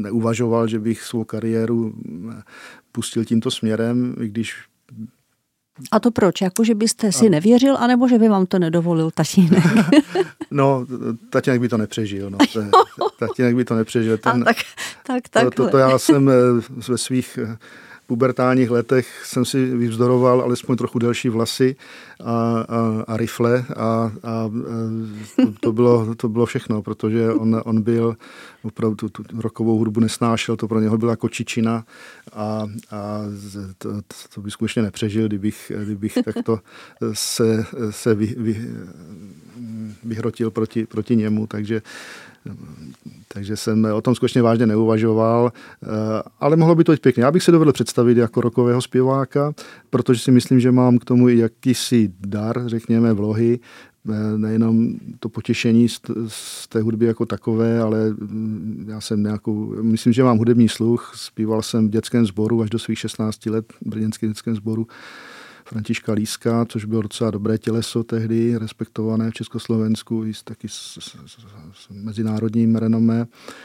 neuvažoval, že bych svou kariéru pustil tímto směrem, i když A to proč? Jako, že byste si nevěřil, anebo že by vám to nedovolil tatínek? No, tatínek by to nepřežil. No. Tatínek by to nepřežil. Ten, A tak, tak, tak. To, to, to já jsem ve svých pubertálních letech jsem si vyvzdoroval alespoň trochu delší vlasy a, a, a rifle a, a, a to, to, bylo, to bylo všechno, protože on, on byl opravdu tu, tu rockovou hudbu nesnášel, to pro něho byla kočičina a, a to, to bych skutečně nepřežil, kdybych, kdybych takto se, se vy, vy, vyhrotil proti, proti němu, takže Takže jsem o tom skutečně vážně neuvažoval, ale mohlo by to být pěkně. Já bych se dovedl představit jako rockového zpěváka, protože si myslím, že mám k tomu jakýsi dar, řekněme, vlohy, nejenom to potěšení z té hudby jako takové, ale já jsem nějakou, myslím, že mám hudební sluch, zpíval jsem v dětském sboru až do svých šestnácti let, v brněnském dětském sboru Františka Líska, což bylo docela dobré těleso tehdy, respektované v Československu, i taky s, s, s mezinárodním renomé.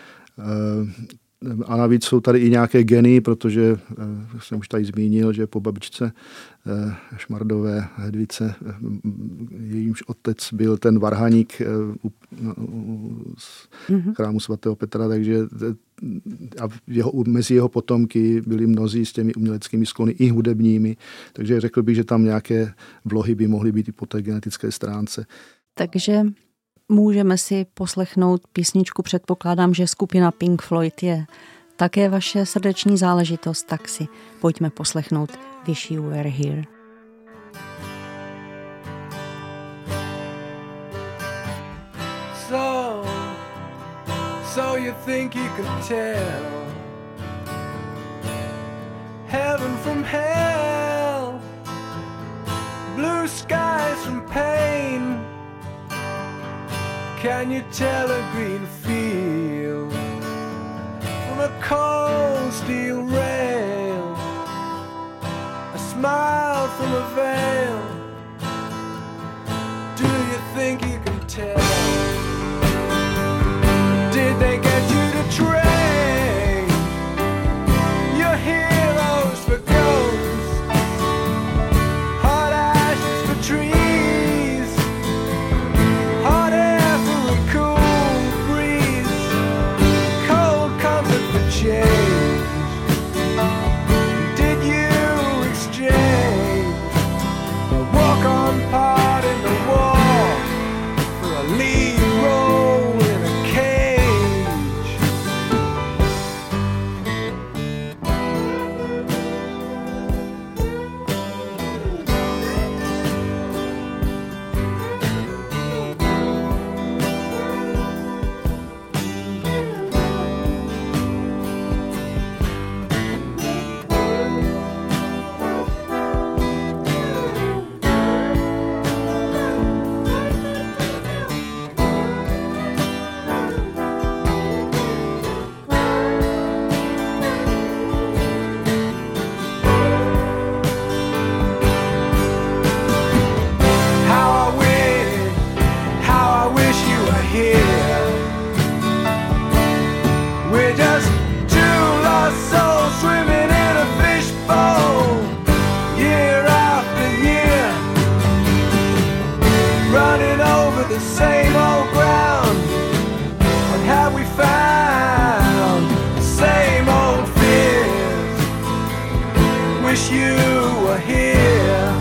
A navíc jsou tady i nějaké geny, protože jsem už tady zmínil, že po babičce Šmardové Hedvice, jejímž otec byl ten varhaník z chrámu svatého Petra, takže a jeho, mezi jeho potomky byli mnozí s těmi uměleckými sklony i hudebními, takže řekl bych, že tam nějaké vlohy by mohly být i po té genetické stránce. Takže můžeme si poslechnout písničku, předpokládám, že skupina Pink Floyd je také vaše srdeční záležitost, tak si pojďme poslechnout Wish You Were Here. So, so you think you could tell heaven from hell, blue skies from pain. Can you tell a green field from a cold steel rail, a smile from a veil? Do you think you can tell? Did they get you to train your heroes for ghosts, hot ashes for trees, hot air for a cool breeze, cold comfort for change? Did you exchange a walk-on part in the war for a lead role in a cage? How I wish, how I wish you were here. We're just two lost souls swimming in a fishbowl, year after year, running over the same old ground. What have we found? The same old fears. Wish you were here.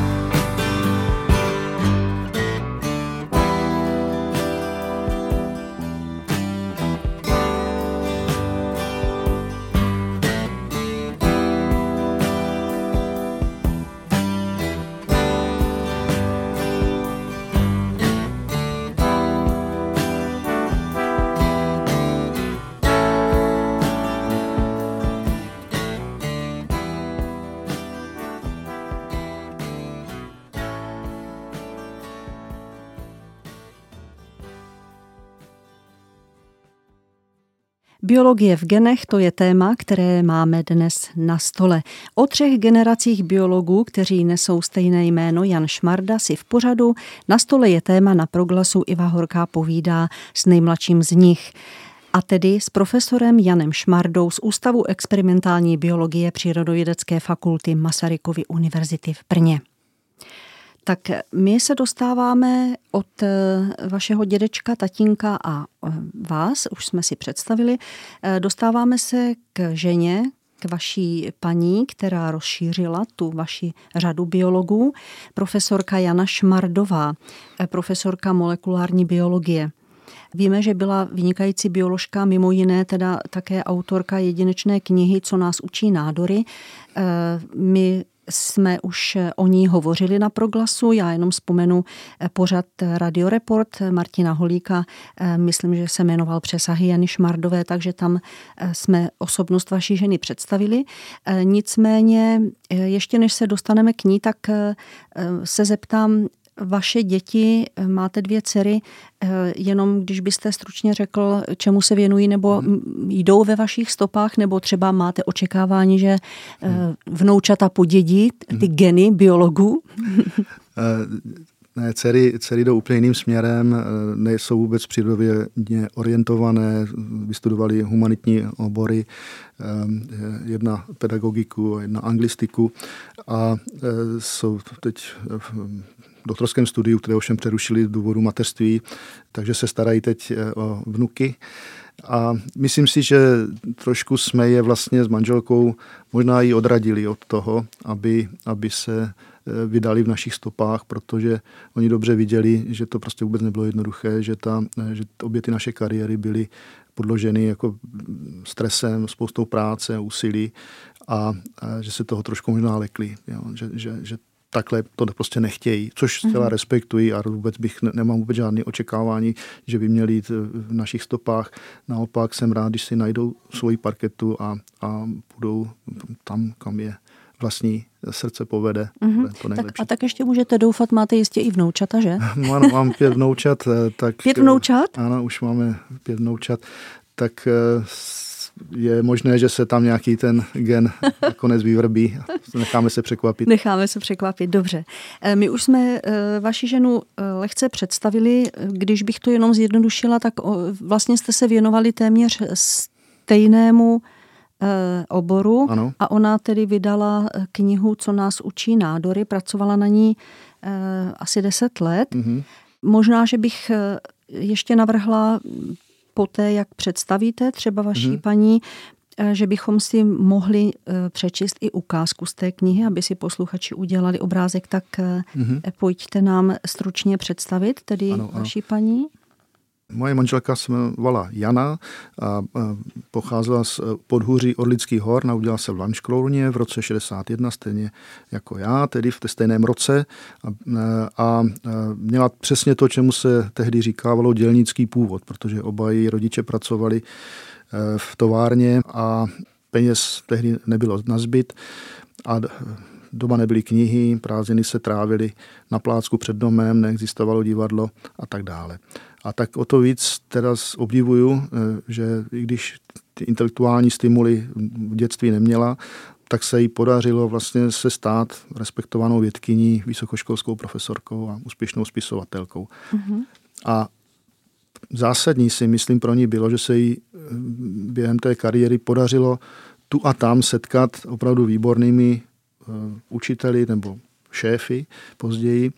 Biologie v genech, to je téma, které máme dnes na stole. O třech generacích biologů, kteří nesou stejné jméno Jan Šmarda, si v pořadu Na stole je téma na Proglasu Iva Horká povídá s nejmladším z nich. A tedy s profesorem Janem Šmardou z Ústavu experimentální biologie Přírodovědecké fakulty Masarykovy univerzity v Brně. Tak my se dostáváme od vašeho dědečka, tatínka a vás, už jsme si představili, dostáváme se k ženě, k vaší paní, která rozšířila tu vaši řadu biologů, profesorka Jana Šmardová, profesorka molekulární biologie. Víme, že byla vynikající bioložka, mimo jiné teda také autorka jedinečné knihy Co nás učí nádory. My jsme už o ní hovořili na Proglasu, já jenom vzpomenu pořad Radioreport Martina Holíka, myslím, že se jmenoval Přesahy Jany Šmardové, takže tam jsme osobnost vaší ženy představili. Nicméně, ještě než se dostaneme k ní, tak se zeptám, vaše děti, máte dvě dcery, jenom když byste stručně řekl, čemu se věnují, nebo jdou ve vašich stopách, nebo třeba máte očekávání, že vnoučata podědí ty geny biologů? Ne, dcery, dcery jdou úplně jiným směrem, nejsou vůbec přírodově orientované, vystudovali humanitní obory, jedna pedagogiku, jedna anglistiku a jsou teď v doktorském studiu, které ovšem přerušili z důvodu mateřství, takže se starají teď o vnuky. A myslím si, že trošku jsme je vlastně s manželkou možná i odradili od toho, aby, aby se vydali v našich stopách, protože oni dobře viděli, že to prostě vůbec nebylo jednoduché, že, ta, že obě ty naše kariéry byly podloženy jako stresem, spoustou práce, úsilí a, a že se toho trošku možná lekli, jo? Že, že, že takhle to prostě nechtějí, což zcela respektují a vůbec bych ne, nemám vůbec žádné očekávání, že by měli jít v našich stopách. Naopak jsem rád, když si najdou svoji parketu a, a budou tam, kam je vlastní srdce povede. Mm-hmm. Tak a tak ještě můžete doufat, máte jistě i vnoučata, že? Ano, mám pět vnoučat. Tak, pět vnoučat? Ano, už máme pět vnoučat. Tak je možné, že se tam nějaký ten gen nakonec vyvrbí. Necháme se překvapit. Necháme se překvapit, dobře. My už jsme vaši ženu lehce představili. Když bych to jenom zjednodušila, tak vlastně jste se věnovali téměř stejnému oboru. Ano. A ona tedy vydala knihu Co nás učí nádory. Pracovala na ní asi deset let. Mm-hmm. Možná, že bych ještě navrhla poté, jak představíte třeba vaší mm-hmm. paní, že bychom si mohli přečíst i ukázku z té knihy, aby si posluchači udělali obrázek, tak mm-hmm. pojďte nám stručně představit, tedy ano, vaší ano. paní. Moje manželka se jmenovala Jana a pocházela z podhůří Orlických hor, narodila se v Lanškrouně v roce šedesát jedna, stejně jako já, tedy v té stejném roce a, a měla přesně to, čemu se tehdy říkávalo dělnický původ, protože oba její rodiče pracovali v továrně a peněz tehdy nebylo nazbyt a doma nebyly knihy, prázdniny se trávily na plácku před domem, neexistovalo divadlo a tak dále. A tak o to víc teda obdivuju, že i když ty intelektuální stimuly v dětství neměla, tak se jí podařilo vlastně se stát respektovanou vědkyní, vysokoškolskou profesorkou a úspěšnou spisovatelkou. Mm-hmm. A zásadní si myslím pro ní bylo, že se jí během té kariéry podařilo tu a tam setkat opravdu výbornými učiteli nebo šéfy později.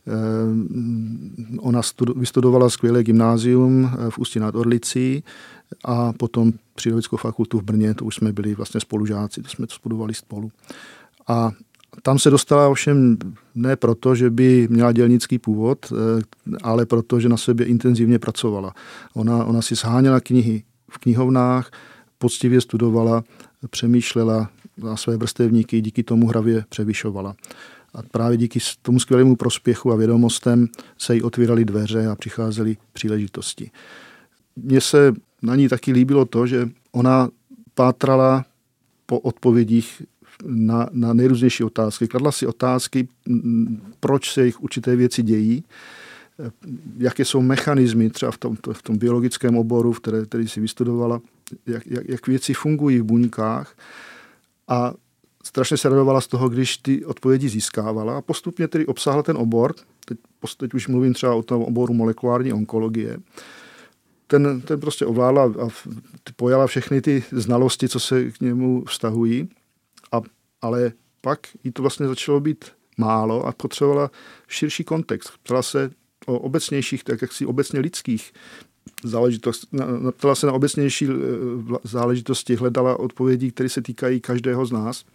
Ona vystudovala skvělé gymnázium v Ústí nad Orlicí a potom Přírodnickou fakultu v Brně, to už jsme byli vlastně spolužáci, to jsme to studovali spolu. A tam se dostala ovšem ne proto, že by měla dělnický původ, ale proto, že na sobě intenzivně pracovala. Ona, ona si sháněla knihy v knihovnách, poctivě studovala, přemýšlela na své vrstevníky, díky tomu hravě převyšovala. A právě díky tomu skvělému prospěchu a vědomostem se jí otvíraly dveře a přicházely příležitosti. Mně se na ní taky líbilo to, že ona pátrala po odpovědích na, na nejrůznější otázky. Kladla si otázky, proč se jich určité věci dějí, jaké jsou mechanismy třeba v tom, v tom biologickém oboru, v které, který si vystudovala, jak, jak, jak věci fungují v buňkách. A strašně se radovala z toho, když ty odpovědi získávala a postupně tedy obsáhla ten obor, teď, teď už mluvím třeba o tom oboru molekulární onkologie, ten, ten prostě ovládla a pojala všechny ty znalosti, co se k němu vztahují, a, ale pak jí to vlastně začalo být málo a potřebovala širší kontext. Ptala se o obecnějších, tak jaksi obecně lidských záležitostí, ptala se na obecnější záležitosti, hledala odpovědi, které se týkají každého z nás.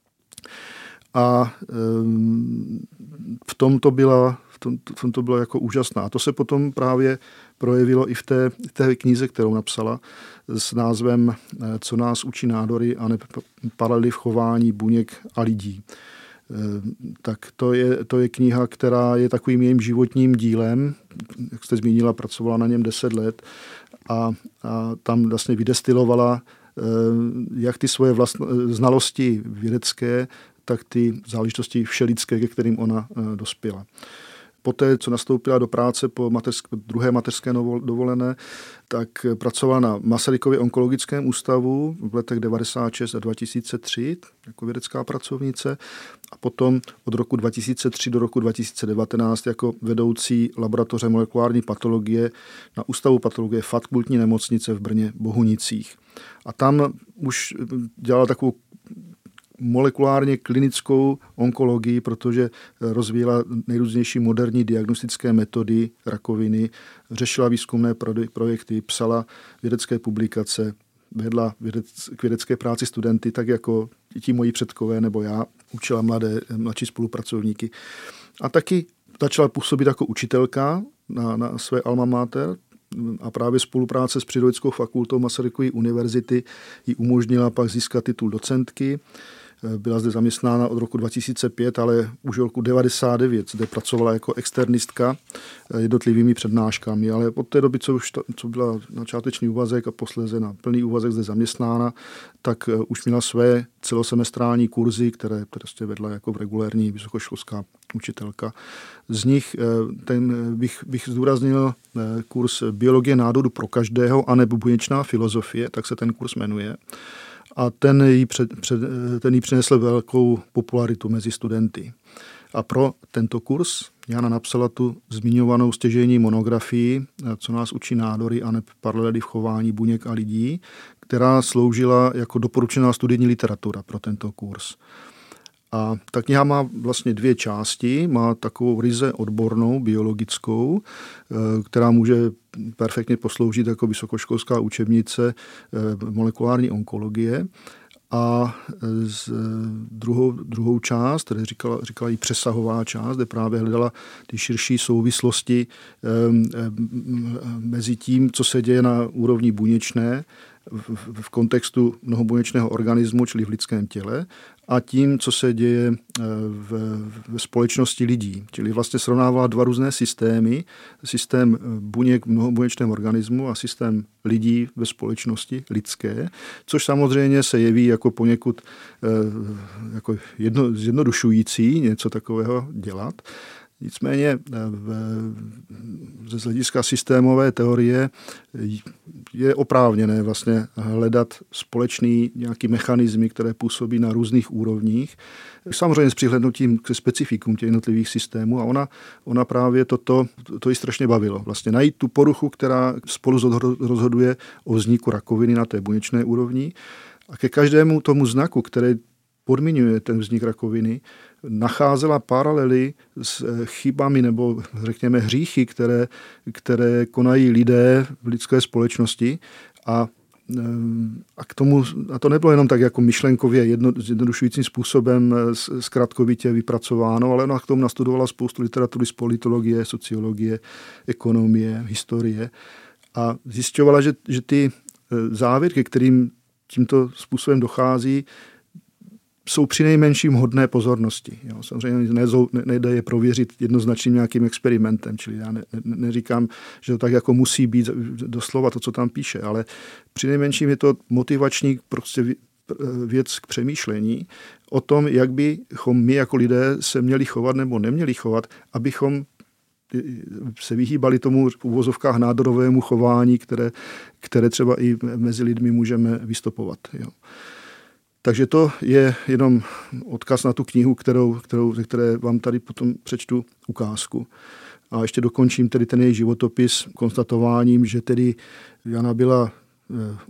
A v tom to byla, v tom, v tom to bylo jako úžasná. A to se potom právě projevilo i v té, té knize, kterou napsala s názvem Co nás učí nádory a ne paralely v chování buněk a lidí. Tak to je, to je kniha, která je takovým jejím životním dílem. Jak jste zmínila, pracovala na něm deset let a, a tam vlastně vydestilovala jak ty svoje vlastno, znalosti vědecké, tak ty záležitosti všelidské, ke kterým ona dospěla. Poté, co nastoupila do práce po mateřsk, druhé mateřské dovolené, tak pracovala na Masarykově onkologickém ústavu v letech devadesát šest a dva tisíce tři jako vědecká pracovnice a potom od roku dva tisíce tři do roku dva tisíce devatenáct jako vedoucí laboratoře molekulární patologie na Ústavu patologie Fakultní nemocnice v Brně Bohunicích. A tam už dělala takovou molekulárně klinickou onkologii, protože rozvíjela nejrůznější moderní diagnostické metody rakoviny, řešila výzkumné projekty, psala vědecké publikace, vedla vědec, k vědecké práci studenty, tak jako i ti moji předkové nebo já, učila mladé, mladší spolupracovníky. A taky začala působit jako učitelka na, na své alma mater, a právě spolupráce s Přírodovědeckou fakultou Masarykovy univerzity ji umožnila pak získat titul docentky. Byla zde zaměstnána od roku dva tisíce pět, ale už od roku devadesát devět zde pracovala jako externistka jednotlivými přednáškami, ale od té doby, co už to, co byla na částečný úvazek a posléze na plný úvazek zde zaměstnána, tak už měla své celosemestrální kurzy, které prostě vedla jako regulérní vysokoškolská učitelka. Z nich ten bych, bych zdůraznil kurz Biologie nádoru pro každého anebo buněčná filozofie, tak se ten kurz jmenuje. A ten jí, před, před, ten jí přinesl velkou popularitu mezi studenty. A pro tento kurz Jana napsala tu zmiňovanou stěžejní monografii Co nás učí nádory a ne paralely v chování buněk a lidí, která sloužila jako doporučená studijní literatura pro tento kurz. A ta kniha má vlastně dvě části. Má takovou ryze odbornou, biologickou, která může perfektně posloužit jako vysokoškolská učebnice molekulární onkologie. A z druhou, druhou část, které říkala, říkala jí přesahová část, kde právě hledala ty širší souvislosti mezi tím, co se děje na úrovni buněčné, v, v kontextu mnohobuněčného organismu, čili v lidském těle, a tím, co se děje v, v společnosti lidí. Čili vlastně srovnávala dva různé systémy, systém buněk v mnohobuněčném organismu a systém lidí ve společnosti lidské, což samozřejmě se jeví jako poněkud jako jedno, zjednodušující něco takového dělat. Nicméně ze hlediska systémové teorie je oprávněné vlastně hledat společný nějaký mechanismy, které působí na různých úrovních. Samozřejmě s přihlednutím k specifikům těch jednotlivých systémů a ona, ona právě toto, to jí strašně bavilo. Vlastně najít tu poruchu, která spolu rozhoduje o vzniku rakoviny na té buněčné úrovni a ke každému tomu znaku, který podmiňuje ten vznik rakoviny, nacházela paralely s chybami nebo řekněme hříchy, které, které konají lidé v lidské společnosti a, a k tomu, a to nebylo jenom tak jako myšlenkově jedno, zjednodušujícím způsobem zkratkovitě vypracováno, ale ona k tomu nastudovala spoustu literatury z politologie, sociologie, ekonomie, historie a zjišťovala, že, že ty závěry, ke kterým tímto způsobem dochází, jsou přinejmenším hodné pozornosti. Jo. Samozřejmě nejde je prověřit jednoznačným nějakým experimentem, čili já ne, ne, neříkám, že to tak jako musí být doslova to, co tam píše, ale přinejmenším je to motivační prostě věc k přemýšlení o tom, jak bychom my jako lidé se měli chovat nebo neměli chovat, abychom se vyhýbali tomu v uvozovkách nádorovému chování, které, které třeba i mezi lidmi můžeme vystopovat. Jo. Takže to je jenom odkaz na tu knihu, kterou, kterou, ze které vám tady potom přečtu ukázku. A ještě dokončím tedy ten její životopis konstatováním, že tedy Jana byla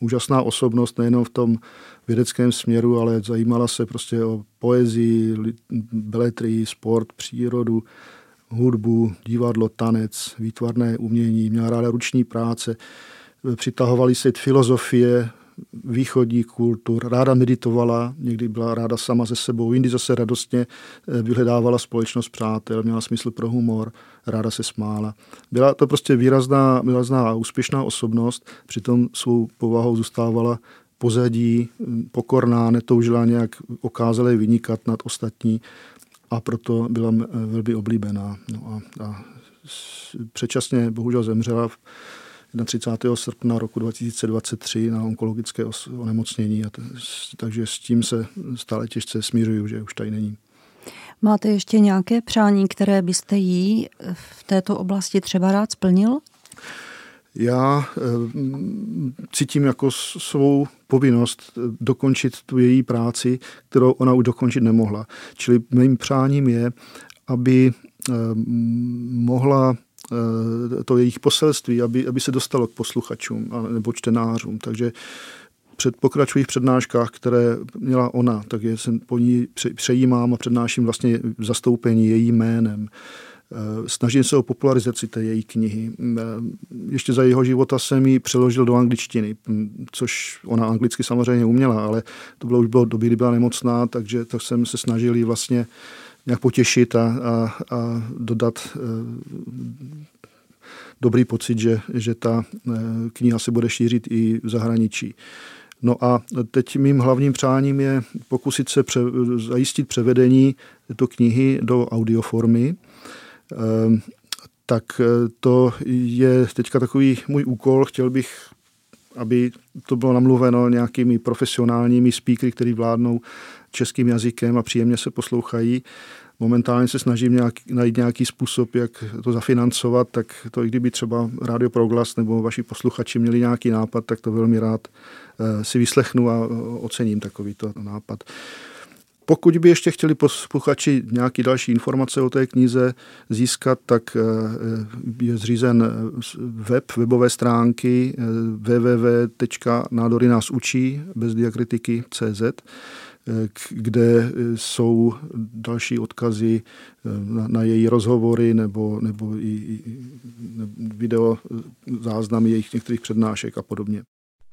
úžasná osobnost nejenom v tom vědeckém směru, ale zajímala se prostě o poezii, beletrii, sport, přírodu, hudbu, divadlo, tanec, výtvarné umění, měla ráda ruční práce, přitahovaly se filozofie, východní kultur, ráda meditovala, někdy byla ráda sama se sebou, jindy zase radostně vyhledávala společnost přátel, měla smysl pro humor, ráda se smála. Byla to prostě výrazná, výrazná a úspěšná osobnost, přitom svou povahou zůstávala pozadí, pokorná, netoužila nějak okázale vynikat nad ostatní a proto byla velmi oblíbená. No a, a předčasně bohužel zemřela v třicátého prvního srpna roku dva tisíce dvacet tři na onkologické onemocnění, a to, takže s tím se stále těžce smířuju, že už tady není. Máte ještě nějaké přání, které byste jí v této oblasti třeba rád splnil? Já e, cítím jako svou povinnost dokončit tu její práci, kterou ona už dokončit nemohla. Čili mým přáním je, aby e, mohla to jejich poselství, aby, aby se dostalo k posluchačům nebo čtenářům. Takže před, pokračují v přednáškách, které měla ona, tak je jsem po ní přejímám a přednáším vlastně zastoupení jejím jménem. Snažím se o popularizaci té její knihy. Ještě za jeho života jsem ji přeložil do angličtiny, což ona anglicky samozřejmě uměla, ale to bylo už bylo doby, kdy byla nemocná, takže tak jsem se snažil ji vlastně nějak potěšit a, a, a dodat e, dobrý pocit, že, že ta e, kniha se bude šířit i v zahraničí. No a teď mým hlavním přáním je pokusit se pře, zajistit převedení této knihy do audioformy. E, tak to je teďka takový můj úkol. Chtěl bych, aby to bylo namluveno nějakými profesionálními speakery, který vládnou českým jazykem a příjemně se poslouchají. Momentálně se snažím nějak, najít nějaký způsob, jak to zafinancovat, tak to i kdyby třeba Rádio Proglas nebo vaši posluchači měli nějaký nápad, tak to velmi rád si vyslechnu a ocením takovýto nápad. Pokud by ještě chtěli posluchači nějaké další informace o té knize získat, tak je zřízen web, webové stránky w w w tečka nádory nás učí bez diakritiky tečka c z, kde jsou další odkazy na, na její rozhovory nebo, nebo i, i video záznamy jejich některých přednášek a podobně.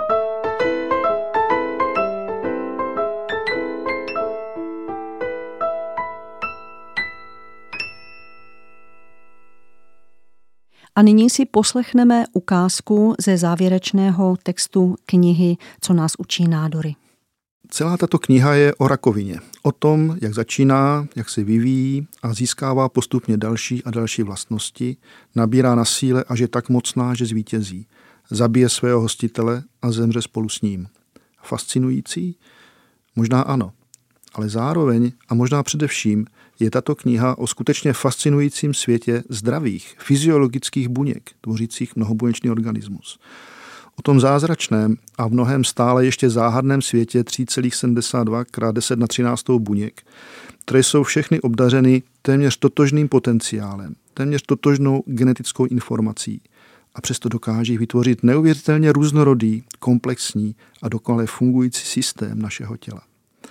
A nyní si poslechneme ukázku ze závěrečného textu knihy Co nás učí nádory. Celá tato kniha je o rakovině. O tom, jak začíná, jak se vyvíjí a získává postupně další a další vlastnosti, nabírá na síle až je tak mocná, že zvítězí. Zabije svého hostitele a zemře spolu s ním. Fascinující? Možná ano. Ale zároveň a možná především je tato kniha o skutečně fascinujícím světě zdravých, fyziologických buněk, tvořících mnohobuněčný organismus. O tom zázračném a v mnohem stále ještě záhadném světě tři celá sedmdesát dva krát deset na třináct buněk, které jsou všechny obdařeny téměř totožným potenciálem, téměř totožnou genetickou informací a přesto dokáží vytvořit neuvěřitelně různorodý, komplexní a dokonale fungující systém našeho těla.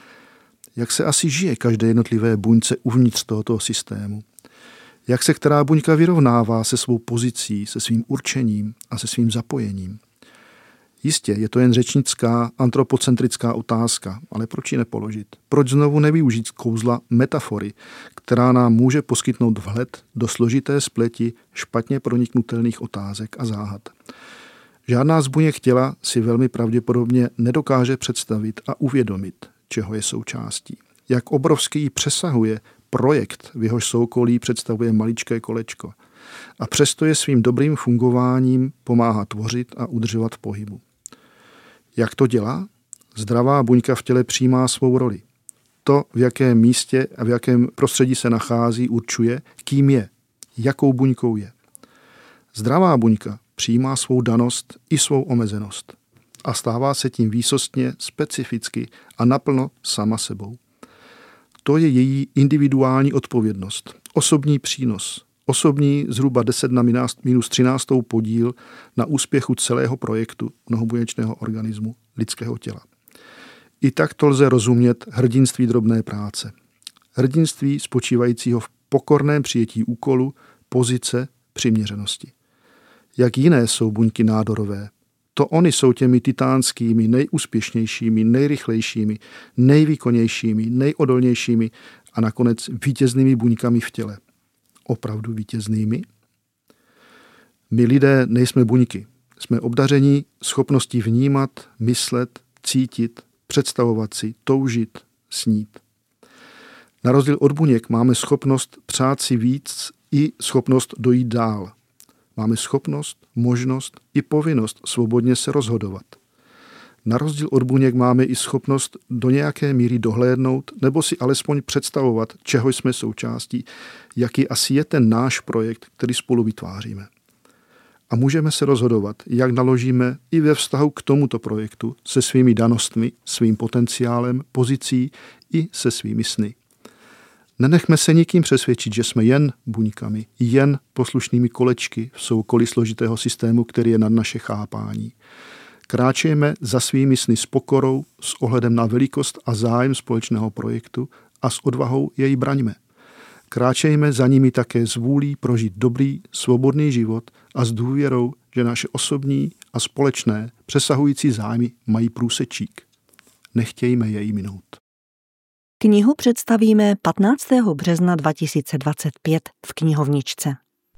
Jak se asi žije každé jednotlivé buňce uvnitř tohoto systému? Jak se která buňka vyrovnává se svou pozicí, se svým určením a se svým zapojením? Jistě, je to jen řečnická, antropocentrická otázka, ale proč ji nepoložit? Proč znovu nevyužít kouzla metafory, která nám může poskytnout vhled do složité spleti špatně proniknutelných otázek a záhad? Žádná z buněk těla si velmi pravděpodobně nedokáže představit a uvědomit, čeho je součástí. Jak obrovský ji přesahuje projekt, v jehož soukolí představuje maličké kolečko. A přesto je svým dobrým fungováním pomáhá tvořit a udržovat v pohybu. Jak to dělá? Zdravá buňka v těle přijímá svou roli. To, v jakém místě a v jakém prostředí se nachází, určuje, kým je, jakou buňkou je. Zdravá buňka přijímá svou danost i svou omezenost a stává se tím výsostně, specificky a naplno sama sebou. To je její individuální odpovědnost, osobní přínos, osobní zhruba deset na minus třináct podíl na úspěchu celého projektu mnohobuněčného organismu lidského těla. I tak to lze rozumět hrdinství drobné práce. Hrdinství spočívajícího v pokorném přijetí úkolu, pozice, přiměřenosti. Jak jiné jsou buňky nádorové, to oni jsou těmi titánskými, nejúspěšnějšími, nejrychlejšími, nejvýkonnějšími, nejodolnějšími a nakonec vítěznými buňkami v těle. Opravdu vítěznými? My lidé nejsme buňky. Jsme obdaření schopností vnímat, myslet, cítit, představovat si, toužit, snít. Na rozdíl od buněk máme schopnost přát si víc i schopnost dojít dál. Máme schopnost, možnost i povinnost svobodně se rozhodovat. Na rozdíl od buněk máme i schopnost do nějaké míry dohlédnout nebo si alespoň představovat, čeho jsme součástí, jaký asi je ten náš projekt, který spolu vytváříme. A můžeme se rozhodovat, jak naložíme i ve vztahu k tomuto projektu se svými danostmi, svým potenciálem, pozicí i se svými sny. Nenechme se nikým přesvědčit, že jsme jen buňkami, jen poslušnými kolečky v soukolí složitého systému, který je nad naše chápání. Kráčejme za svými sny s pokorou, s ohledem na velikost a zájem společného projektu a s odvahou jej braňme. Kráčejme za nimi také s vůlí prožít dobrý, svobodný život a s důvěrou, že naše osobní a společné přesahující zájmy mají průsečík. Nechtějme jej minout. Knihu představíme patnáctého března dva tisíce dvacet pět v knihovničce.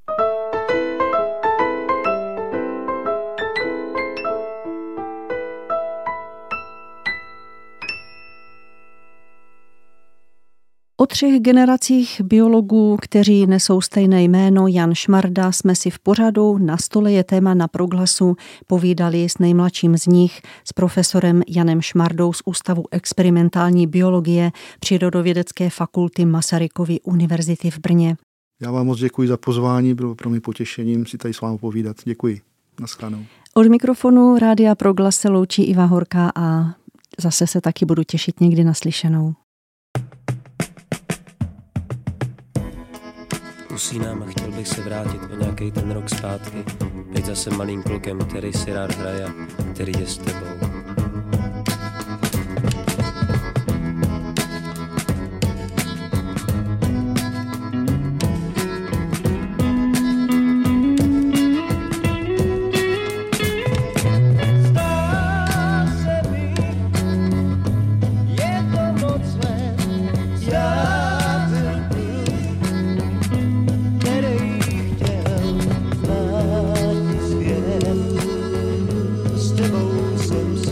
O třech generacích biologů, kteří nesou stejné jméno Jan Šmarda, jsme si v pořadu Na stole je téma na Proglasu povídali s nejmladším z nich, s profesorem Janem Šmardou z Ústavu experimentální biologie Přírodovědecké fakulty Masarykovy univerzity v Brně. Já vám moc děkuji za pozvání, bylo pro mě potěšením si tady s vámi povídat. Děkuji. Naschledanou. Od mikrofonu Rádia Proglas se loučí Iva Horká a zase se taky budu těšit někdy naslyšenou. Usínám a chtěl bych se vrátit o nějaký ten rok zpátky. Být zase malým klukem, který si rád hraje a který je s tebou. S tebou jsem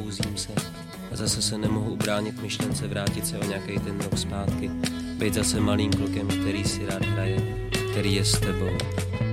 probouzím se a zase se nemohu ubránit myšlence vrátit se o nějaký ten rok zpátky, být zase malým klukem, který si rád hraje, který je s tebou.